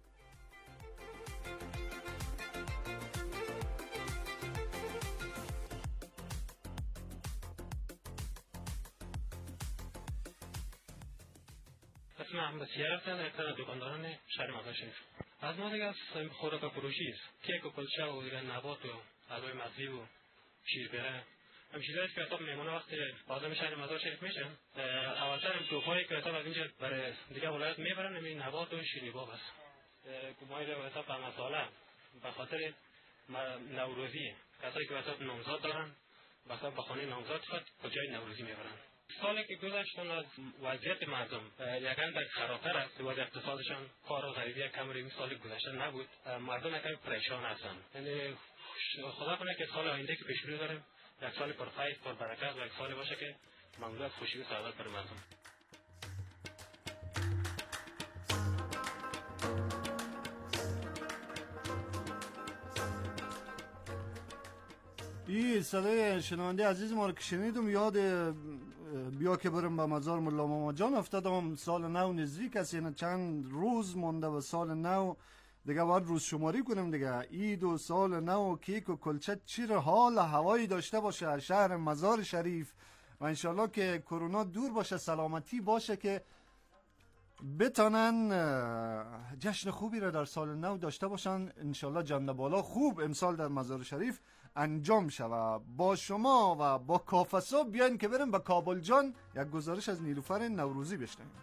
اسم احمد سیار هستم، یک از دکانداران شهر مزار شریف. از ما دیگه از خوراک فروشی است، کیک و کلچه و دیگه نبات و حلوای مغزی و شیرپیره، همین چیزایی که حساب میمونه وقتی آدم شهر مزار شریف میشن. اولتر هم توفایی که حساب از اینجا برای دیگه ولایت میبرن، همین نبات و شیرینی است. گمایی رو حساب به مساله به خاطر نوروزی کسایی که حساب نامزاد دارن به حساب به خانه نامزاد خود کجای نوروزی میبرن. سالی که گذشتن از وضعیت مردم یکم در خرابتر است، وضع اقتصادشان کار و غریبی کمری این سال گذشته نبود، مردم یکم پریشان هستن. یعنی خدا کنه که سال آینده که پیش رو داریم یک سال پر خیر پر برکت و یک سالی باشه که مملو از خوشی و سعادت بر مردم. این صدای شنونده عزیز ما رو که شنیدم یاد بیا که برم به مزار ملا ماما جان افتادم. سال نو نزدیک است، یعنی چند روز مونده و سال نو دیگه باید روز شماری کنیم دیگه. عید و سال نو و کیک و کلچه چیر حال هوایی داشته باشه شهر مزار شریف و انشالله که کرونا دور باشه، سلامتی باشه که بتانن جشن خوبی را در سال نو داشته باشن. انشالله جنده بالا خوب امسال در مزار شریف انجام شوه. با شما و با کافسا بیاین که بریم به کابل جان یک گزارش از نیلوفر نوروزی بشنویم.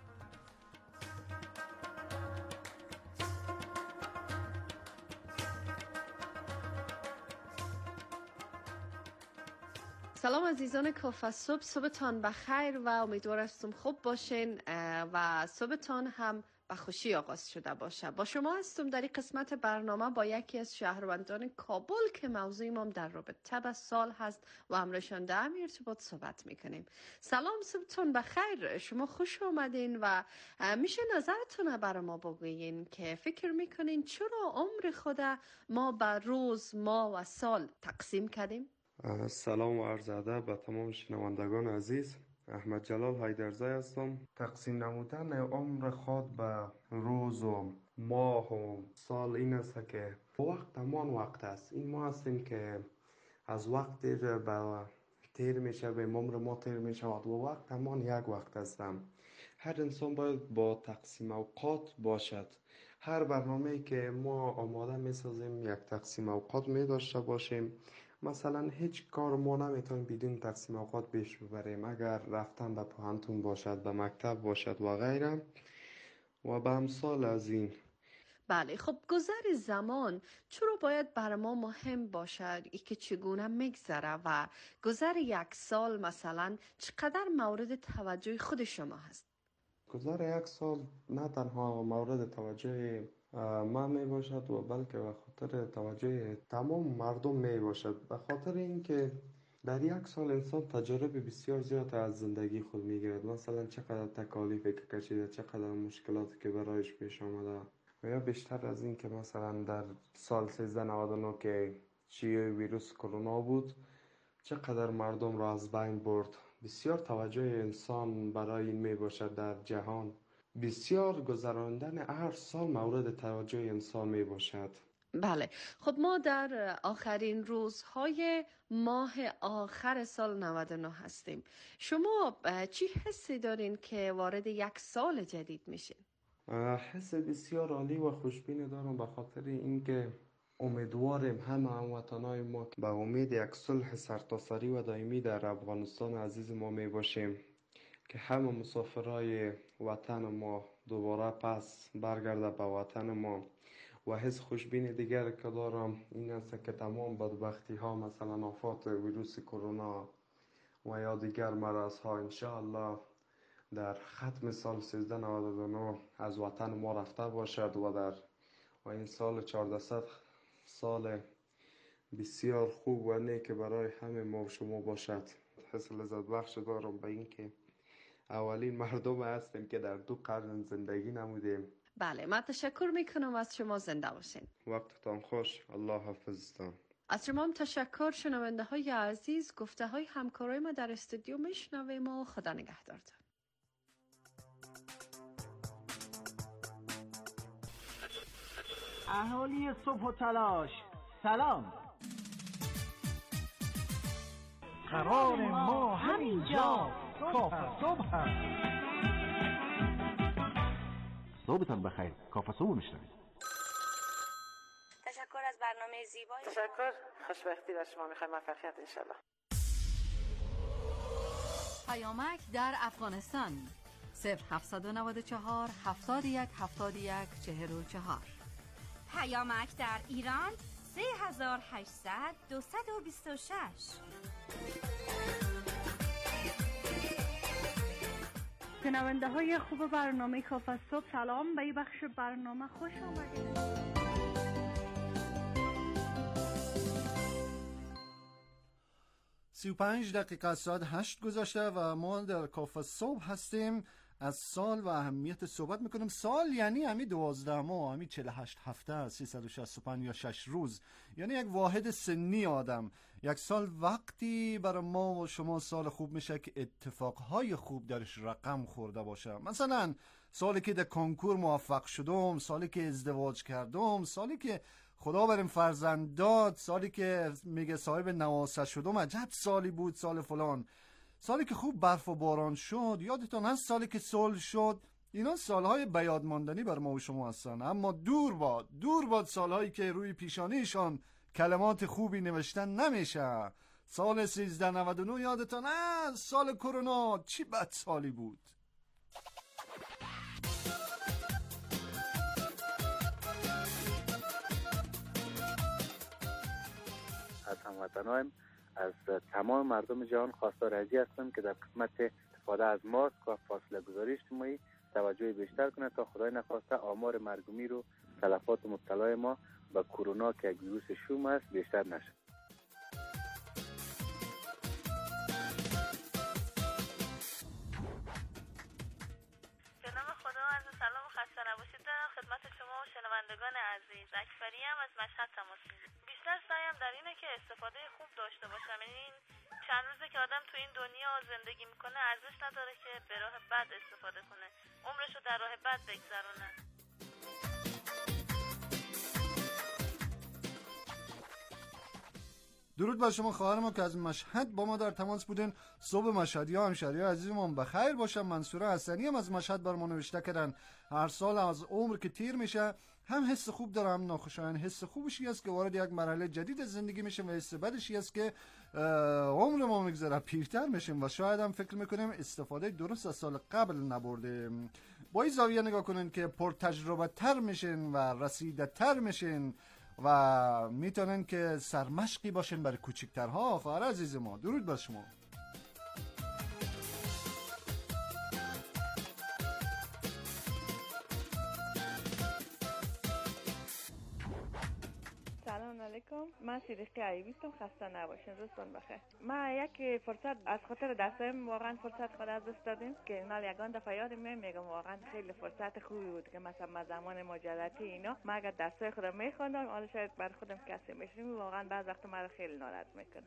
سلام عزیزان کافه صبح، صبحتان بخیر و امیدوار هستم خوب باشین و صبحتان هم به خوشی آغاز شده باشه. با شما هستم در این قسمت برنامه با یکی از شهروندان کابل که موضوع ما در رابطه به سال هست و امرشان در همین ارتباط صحبت میکنیم. سلام، صبحتان بخیر، شما خوش آمدین و میشه نظرتون برای ما بگوین که فکر میکنین چرا عمر خود ما به روز، ماه و سال تقسیم کردیم؟ سلام و عرض ادب به تمام شنوندگان عزیز. احمد جلال حیدرزی هستم. تقسیم نمودن عمر خود به روز و ماه و سال این است که وقت همان وقت است. این ما هستیم که از وقتی به تیر میشه، به عمر ما تیر میشه و وقت همان یک وقت هستم. هر انسان باید با تقسیم اوقات باشد. هر برنامه‌ای که ما آماده میسازیم یک تقسیم اوقات می داشته باشیم. مثلا هیچ کار ما نمیتونیم بدون تقسیم اوقات پیش ببریم. اگر رفتن به پوهنتون باشد، به مکتب باشد و غیره و به امثال از این. بله، خب گذر زمان چرا باید برای ما مهم باشد؟ ای که چگونه میگذره و گذر یک سال مثلا چقدر مورد توجه خود شما هست؟ گذر یک سال نه تنها مورد توجه من می باشد و بلکه به خاطر توجه تمام مردم می باشد. به خاطر اینکه در یک سال انسان تجربه بسیار زیاد از زندگی خود می گیرد. مثلا چقدر تکالیفی که کشیده، چقدر مشکلاتی که برایش پیش آمده و یا بیشتر از این که مثلا در سال سیزده نود و نه که شیوع ویروس کرونا بود چقدر مردم را از بین برد. بسیار توجه انسان برای این می باشد در جهان. بسیار گذراندن هر سال مورد توجه انسان می باشد. بله، خب ما در آخرین روزهای ماه آخر سال نود و نه هستیم. شما چی حسی دارین که وارد یک سال جدید میشین؟ حس بسیار عالی و خوشبین دارم به خاطر اینکه امیدواریم همه هموطنای ما به امید یک صلح سرتاسری و دائمی در افغانستان عزیز ما می باشیم که همه مسافرای وطن ما دوباره پس برگرده به وطن ما. و حس خوشبین دیگر که دارم این است که تمام بدبختی ها مثلا آفات ویروس کرونا و یا دیگر مرض ها انشاءالله در ختم سال سیزده نود و نه از وطن ما رفته باشد و در و این سال چهاردهصد سال بسیار خوب و نیک برای همه ما و شما باشد. حس لذت بخش دارم به این که اولین مردم هستیم که در دو قرن زندگی نمودیم. بله، من تشکر میکنم از شما. زنده باشین. وقتتان خوش. الله حافظتان. از شما هم تشکر. شنونده های عزیز، گفته های همکارای ما در استودیو میشنویم و خدا نگهدارتان. اهالی صبح و تلاش سلام. قرار ما همینجا کافه صبح هست. صبحتان بخیر. کافه صبح میشنوید. تشکر از برنامه زیبایی. تشکر. خوشبختی را شما میخوایم. موفقیت انشالله. پیامک در افغانستان صفر هفتصد و نود و چهار هفتاد و یک هفتاد و یک چهل و چهار. پیامک در ایران سه هزار و هشتصد دویست و بیست و شش. شنونده های خوب برنامه کافه صبح سلام. به این بخش برنامه خوش آمدید. سی و پنج دقیقه از ساعت هشت گذشته و ما در کافه صبح هستیم. از سال و اهمیت صحبت میکنیم. سال یعنی همی دوازده ماه، همی چهل و هشت هفته، سیصد و شصت و پنج یا شش روز، یعنی یک واحد سنی آدم. یک سال وقتی برای ما و شما سال خوب میشه که اتفاقهای خوب درش رقم خورده باشه. مثلا سالی که در کنکور موفق شدم، سالی که ازدواج کردم، سالی که خدا بریم فرزند داد، سالی که میگه صاحب نواسه شدم، عجب سالی بود سال فلان، سالی که خوب برف و باران شد، یادتون هست سالی که صلح شد. اینا سالهای به یاد ماندنی بر ما و شما هستن. اما دور باد دور باد سالهایی که روی پیشانیشان کلمات خوبی نوشتن نمیشه. سال سیزده نود و نه یادتون هست؟ سال کرونا چی بد سالی بود. از هموطنایم از تمام مردم جهان خواستار ازی هستم که در قسمت استفاده از ماسک و فاصله گذاری اجتماعی توجه بیشتر کنه تا خدای نخواسته آمار مرگومی رو تلفات مبتلای ما به کرونا که یک ویروس شوم است بیشتر نشه. به نام خدا، عرض سلام و خسته نباشید دارم خدمت شما و شنوندگان عزیز. اکبری هم از مشهد تماس میگیرم. بیشتر سعیم در اینه که استفاده خوب داشته باشم. یعنی این چند روزه که آدم تو این دنیا زندگی میکنه ارزش نداره که به راه بد استفاده کنه، عمرشو در راه بد بگذرونه. درود بر شما خواهر ما که از مشهد با ما در تماس بودین. صبح مشهدی ها همشهری ها عزیزمان بخیر باشم. منصوره حسنی هم از مشهد بر ما نوشته کردن هر سال از عمر که تیر میشه هم حس خوب داره هم ناخوشایند. حس خوبشی است که وارد یک مرحله جدید از زندگی میشیم و حس بدشی است که عمر ما میگذره پیرتر میشیم و شاید هم فکر میکنیم استفاده درست از سال قبل نبرده. با این زاویه نگاه کنین که پر تجربه تر میشین و رسیده تر میشین و میتونن که سرمشقی باشن برای کوچکترها. خواهر عزیز ما درود بر شما. سلام علیکم، من صدیقی عیبی هستم. خسته نباشین، روزتون بخیر. من یک فرصت از خاطر دستایم واقعا فرصت خود از دست دادیم که نال یگان دفعه یاد میام میگم واقعا خیلی فرصت خوبی بود که مثلا ما زمان مجازاتی اینا ما اگر دستای خودم میخوندم حالا شاید بر خودم کسی میشیم. واقعا بعض وقت مرا خیلی ناراحت میکنه.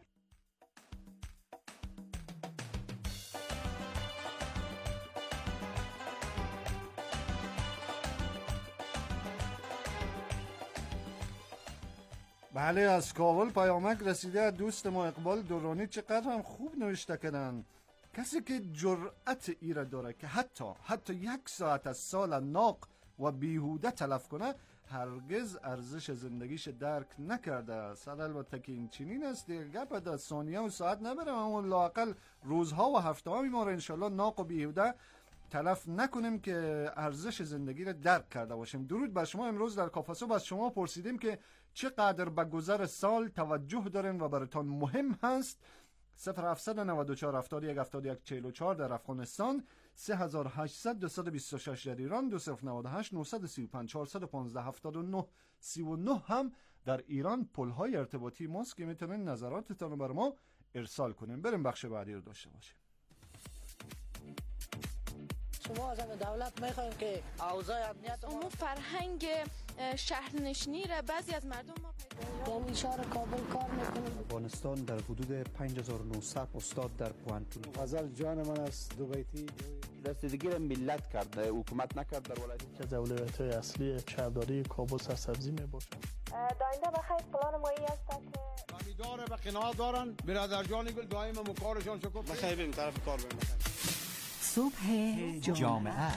بله از کابل پیامک رسیده دوست ما اقبال دورانی. چقدر هم خوب نوشته کردن. کسی که جرأت ایره داره که حتی حتی یک ساعت از سال ناق و بیهوده تلف کنه هرگز ارزش زندگیش درک نکرده است. البته که این چنین است دیگه، گپ در ثانیه و ساعت نبرم، اما لااقل روزها و هفته ها ما رو انشالله ناق و بیهوده تلف نکنیم که ارزش زندگی رو درک کرده باشیم. درود بر شما. امروز در کافه صبح از شما پرسیدیم که چقدر به گذر سال توجه دارین و براتون مهم هست. صفر هفتصد و نود و چهار هفتاد و یک هفتاد و یک چهل و چهار در افغانستان، سه هزار و هشتصد دویست و بیست و شش در ایران، دو صفر نود و هشت نهصد و سی و پنج چهارصد و پانزده هفتاد و نه سی و نه هم در ایران پل‌های ارتباطی ماست که میتونین نظراتتون رو بر ما ارسال کنین. بریم بخش بعدی رو داشته باشیم. شما از دولت میخوایم که اوضاع امنیت اون فرهنگ شهرنشینی را بعضی از مردم ما یعنی شهر کابل کار میکنیم. افغانستان در حدود پنج هزار و نهصد استاد در پوهنتون. غزل جان من است دوبیتی رسیدگی را ملت کرده، حکومت نکرد. در ولایت که اولویت‌های اصلی شهرداری کابل سرسبزی میباشد. داینده بخیر پلان ما ای است که امیدواره به قناعت دارن برادر جان گل دائم مکارشان شکر بخیر بریم طرف کار بریم. صبح جامعه.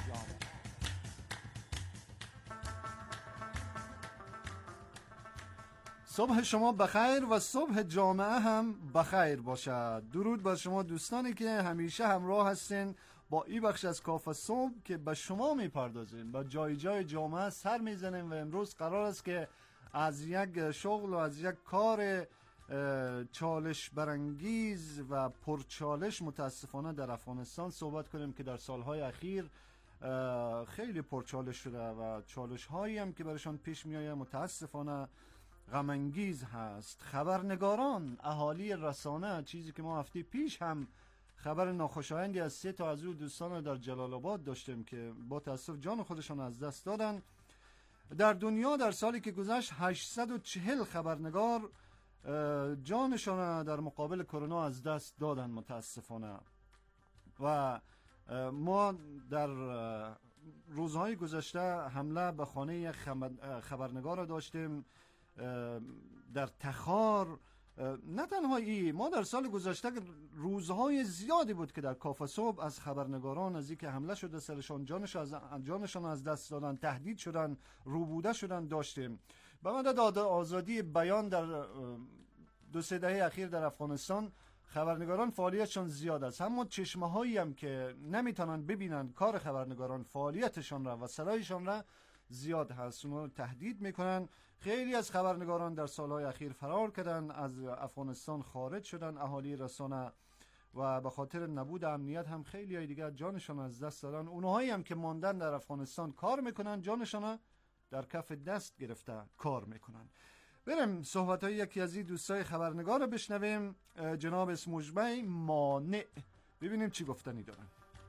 صبح شما بخیر و صبح جامعه هم بخیر باشد. درود بر شما دوستانی که همیشه همراه هستین با این بخش از کافه صبح که به شما میپردازیم، با جای جای جامعه سر میزنیم و امروز قرار است که از یک شغل و از یک کار چالش برانگیز و پرچالش متاسفانه در افغانستان صحبت کنیم که در سالهای اخیر خیلی پرچالش شده و چالش هایی هم که برشان پیش میآید متاسفانه غم انگیز هست. خبرنگاران، اهالی رسانه، چیزی که ما هفته پیش هم خبر ناخوشایندی از سه تا از او دوستان در جلال آباد داشتیم که با تاسف جان خودشان از دست دادن. در دنیا در سالی که گذشت هشتصد و چهل خبرنگار جانشان در مقابل کرونا از دست دادن متاسفانه. و ما در روزهای گذشته حمله به خانه یک خبرنگار داشتیم در تخار. نه تنها ای، ما در سال گذشته روزهای زیادی بود که در کافه صبح از خبرنگاران از اینکه حمله شده سرشان جانش از جانشان از دست دادن، تهدید شدن، روبوده شدن داشتیم. به مدد آزادی بیان در دو سه دهه اخیر در افغانستان خبرنگاران فعالیتشان زیاد است، اما چشمه هایی هم که نمیتونن ببینن کار خبرنگاران، فعالیتشان را و صدایشان را زیاد هست، اونها تهدید میکنن. خیلی از خبرنگاران در سالهای اخیر فرار کردن، از افغانستان خارج شدن، اهالی رسانه، و به خاطر نبود امنیت هم خیلی های دیگر جانشان از دست دادن. اونهایی هم که ماندن در افغانستان کار میکنن، جانشان در کف دست گرفته کار میکنن. بریم صحبت های یکی از این دوستای خبرنگار رو بشنویم. جناب اسموجبه مانع، ببینیم چی گفتنی دارن.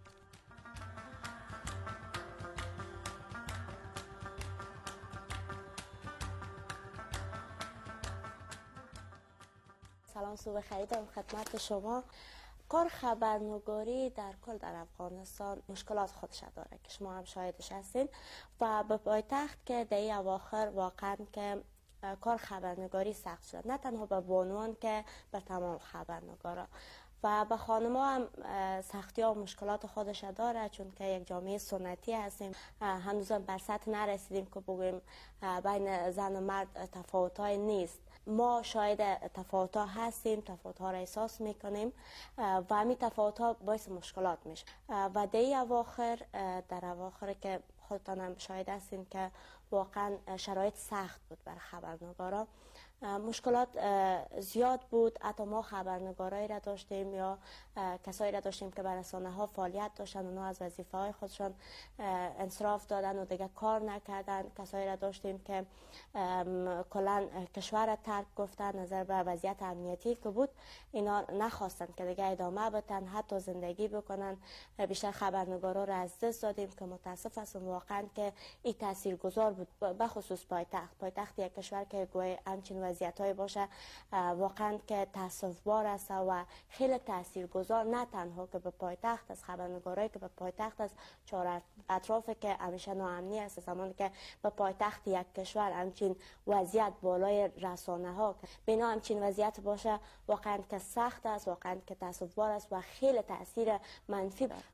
سلام، صبح خیر دارم خدمت شما. کار خبرنگاری در کل در افغانستان مشکلات خودش داره که شما هم شاهدش هستین و به پایتخت که در این اواخر واقعا که کار خبرنگاری سخت شد، نه تنها به بانوان که به تمام خبرنگارا. و به خانما هم سختی ها و مشکلات خودش داره، چون که یک جامعه سنتی هستیم، هنوزم بر سطح نرسیدیم که بگویم بین زن و مرد تفاوت های نیست. ما شاید تفاوت ها هستیم، تفاوت ها را احساس میکنیم و همین تفاوت ها باعث مشکلات میشه. و دی اواخر در اواخر که خودتان هم شاید هستین که واقعا شرایط سخت بود برای خبرنگارا، مشکلات زیاد بود. حتی ما خبرنگارایی را داشتیم یا کسایی را داشتیم که بر رسانه ها فعالیت داشتن، اونا از وظیفه های خودشان انصراف دادن و دیگه کار نکردن. کسایی را داشتیم که کلا کشور را ترک گفتن، نظر به وضعیت امنیتی که بود اینا نخواستن که دیگه ادامه بدن، حتی زندگی بکنن. بیشتر خبرنگارا را از دست دادیم که متاسف هستم واقعا که این تاثیرگذار بود، به خصوص پایتخت پایتخت یک کشور که گویا همچین وضعیت‌های باشه واقعا که تأسف‌بار است و خیلی تاثیرگذار، نه تنها که به پایتخت از خبرنگارایی که به پایتخت از چهار اطراف که همیشه ناامنی است، زمانی که به پایتخت یک کشور همچین وضعیت بالای رسانه ها بنا همچین وضعیت باشه واقعا که سخت است، واقعا که تأسف‌بار است و خیلی تاثیر منفی داره.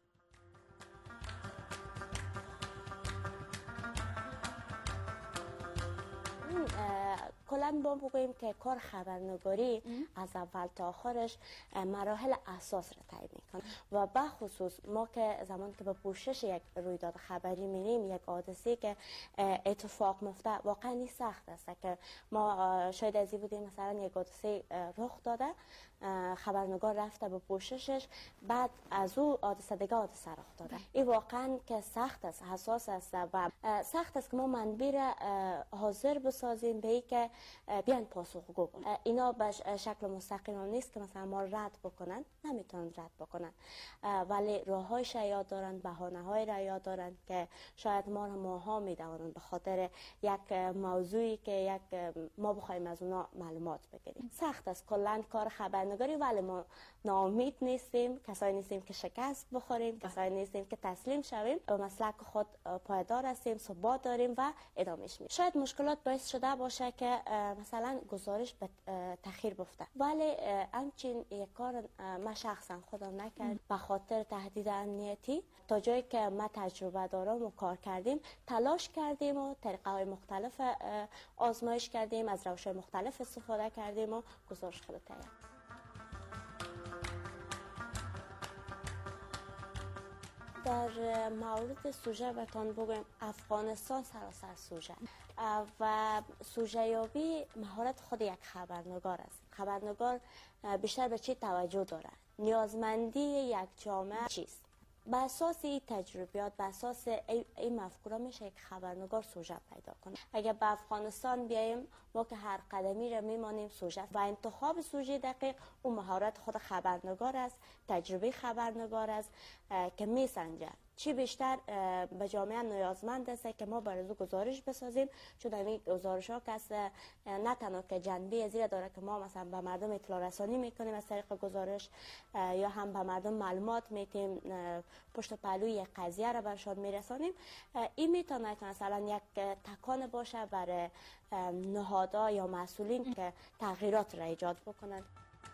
کلا با بگوییم که کار خبرنگاری از اول تا آخرش مراحل اساس را تعیین میکنه و به خصوص ما که زمان که به پوشش یک رویداد خبری میریم، یک حادثه که اتفاق میفته، واقعا این سخت است که ما شاید ازی بودیم مثلا یک حادثه رخ داده، خبرنگار رفته به پوششش، بعد از او حادثه دیگه حادثه رخ داده. این واقعا که سخت است، حساس است و سخت است که ما منبع را حاضر بسازیم به این که بیان پاسخگو باشن. اینا به شکل مستقیم هم نیست که مثلا ما رد بکنن، نمیتونن رد بکنن، ولی راه‌هایش یاد دارن، بهانه‌های را یاد دارن که شاید ما را ماها میدونن به خاطر یک موضوعی که یک ما بخوایم از اونا معلومات بگیریم. سخت است کلا کار خبرنگاری، ولی ما ناامید نیستیم، کسایی نیستیم که شکست بخوریم، کسایی نیستیم که تسلیم شویم، به مسلک خود پایدار هستیم، ثبات داریم و ادامهش میدیم. شاید مشکلات باعث شده باشه که مثلا گزارش به تأخیر بفته، ولی همچین یک کار من شخصا خودم نکرد به خاطر تهدید امنیتی. تا جایی که ما تجربه دارم و کار کردیم، تلاش کردیم و طریقه های مختلف آزمایش کردیم، از روش مختلف استفاده کردیم و گزارش خود تیار. در مورد سوژه بهتان بگویم، افغانستان سراسر سوژه و سوژه یابی مهارت خود یک خبرنگار است. خبرنگار بیشتر به چی توجه داره؟ نیازمندی یک جامعه چیست؟ به اساس این تجربیات، به اساس این مفکوره میشه یک خبرنگار سوژه پیدا کنه. اگر به افغانستان بیاییم، ما که هر قدمی را میمانیم سوژه و انتخاب سوژه دقیق اون مهارت خود خبرنگار است، تجربه خبرنگار است که میسنجه چی بیشتر به جامعه نیازمند است که ما برای او گزارش بسازیم، چون این گزارش ها کس نه تنها که جنبه زیر داره که ما مثلا به مردم اطلاع رسانی میکنیم از طریق گزارش، یا هم به مردم معلومات میتیم، پشت پهلوی یک قضیه را برشان میرسانیم. این میتونه که مثلا یک تکان باشه برای نهادها یا مسئولین که تغییرات را ایجاد بکنند.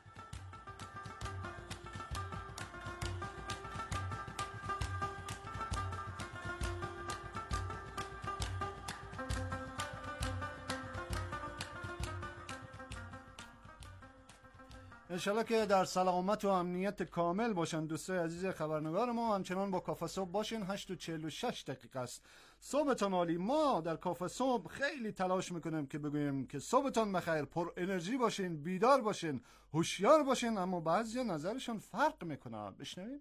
انشالله که در سلامت و امنیت کامل باشن دوستای عزیز خبرنگار ما. همچنان با کافه صبح باشین. هشت و چهل و شش دقیقه است. صبحتان عالی. ما در کافه صبح خیلی تلاش میکنیم که بگوییم که صبحتان بخیر، پر انرژی باشین، بیدار باشین، هوشیار باشین، اما بعضیا نظرشون فرق میکنه. بشنویم.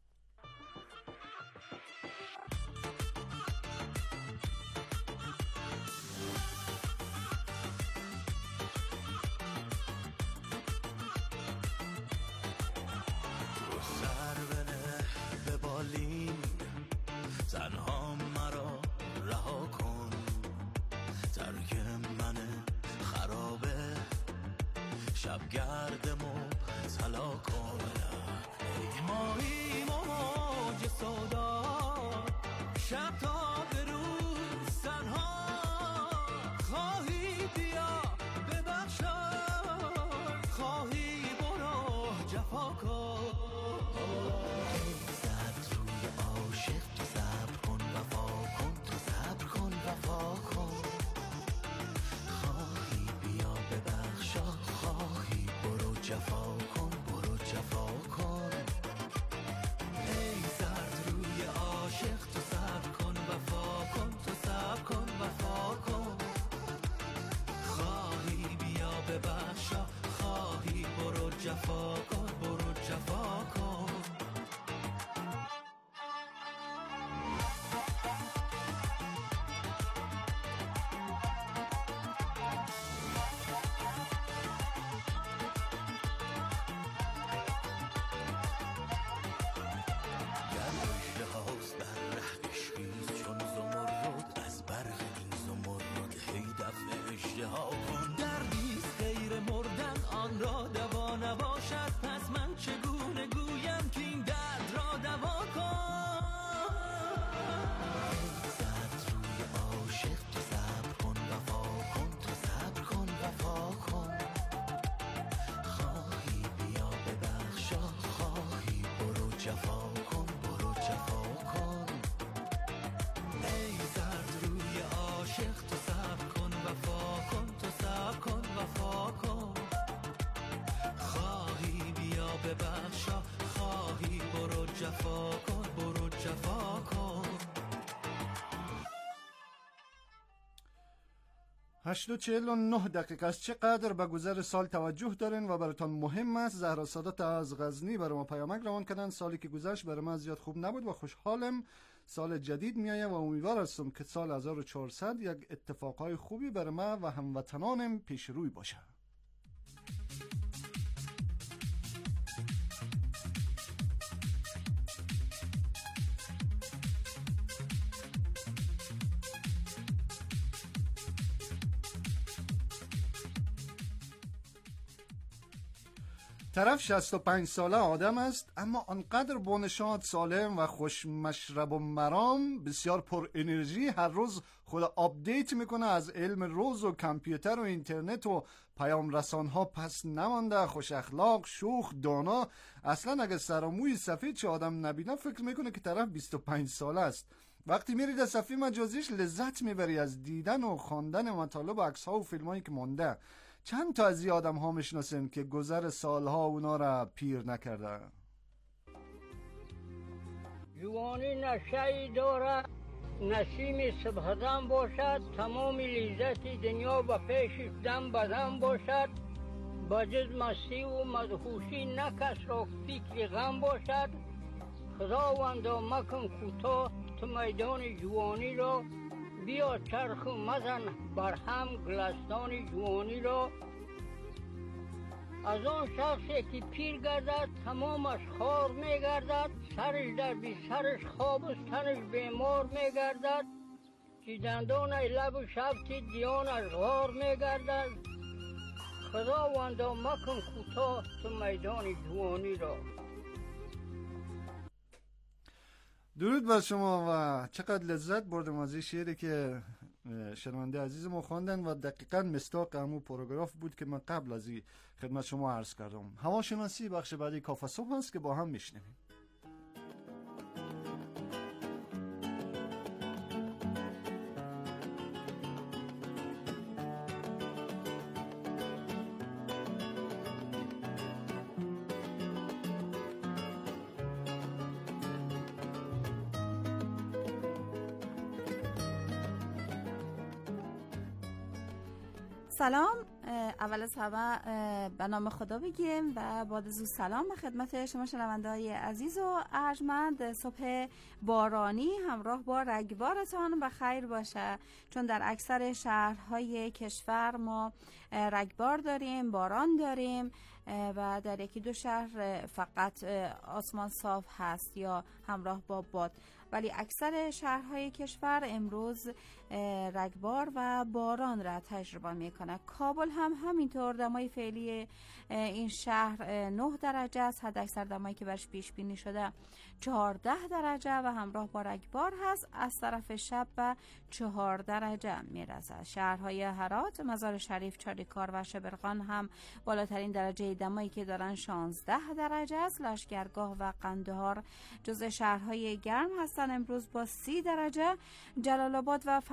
تنها مرا رها کن، ترک من خرابه، شبگردمو طلا کن. ماهی موج سودا، شب تا به روز تنها خواهی بیا جفا کن برو جفا کن ای زرد روی عاشق تو صبر کن وفا کن تو صبر کن وفا کن خواهی بیا ببخشا خواهی برو جفا کن برو جفا کن هشت و چهل و نه دقیقه است. چقدر به گذر سال توجه دارین و براتان مهم است. زهرا سادات از غزنی برای ما پیامک روان کردن. سالی که گذشت برای من زیاد خوب نبود و خوشحالم سال جدید میایه و امیدوار هستم که سال هزار و چهارصد یک اتفاقای خوبی برای من و هموطنانم پیش روی باشه. طرف شصت و پنج ساله آدم است اما آنقدر بنشاط سالم و خوش مشرب و مرام بسیار پر انرژی هر روز خود آپدیت میکنه از علم روز و کامپیوتر و اینترنت و پیام رسان ها پس نمانده. خوش اخلاق شوخ دانا اصلا اگر سراموی سفید چه آدم نبینه فکر میکنه که طرف بیست و پنج ساله است. وقتی میری در صفحه مجازیش لذت میبری از دیدن و خواندن مطالب و عکس ها و فیلم هایی که مونده. چند تا از این آدم ها میشناسین که گذر سالها اونا را پیر نکرده؟ جوانی نشه‌ای دارد نسیم صبحدم باشد تمام لذت دنیا و پیش دم بدم باشد با جز مستی و مدهوشی نه کس را فکر غم باشد خداوندا مکن کوتاه تو میدان جوانی را بیا چرخ مزن بر هم گلستان جوانی را از آن شخصی که پیر گردد تمامش خار می گردد سرش در بی سرش خواب است تنش بیمار می گردد که دندان لب و شفت دیانش غار می گردد خداوندا مکن کوتاه تو میدان جوانی را. درود بر شما و چقدر لذت بردم از این شعری که شنونده عزیزمون خواندن و دقیقاً مصداق همون پاراگراف بود که من قبل از این خدمت شما عرض کردم. هواشناسی بخش بعدی کافه صبح هست که با هم میشنویم. سلام، اول از همه به نام خدا بگیم و بعد از او سلام به خدمت شما شنونده‌های عزیز و ارجمند. صبح بارانی همراه با رگبارتان به خیر باشه، چون در اکثر شهرهای کشور ما رگبار داریم، باران داریم و در یکی دو شهر فقط آسمان صاف هست یا همراه با باد، ولی اکثر شهرهای کشور امروز رگبار و باران را تجربه میکنه. کابل هم همینطور، دمای فعلی این شهر نه درجه است، حد اکثر دمایی که برش پیش بینی شده چهارده درجه و همراه با رگبار هست. از طرف شب به چهار درجه میرسه. شهرهای هرات، مزار شریف، چاریکار و شبرغان هم بالاترین درجه دمایی که دارن شانزده درجه است. لشکرگاه و قندهار جز شهرهای گرم هستن امروز با سی درجه. جلال آباد و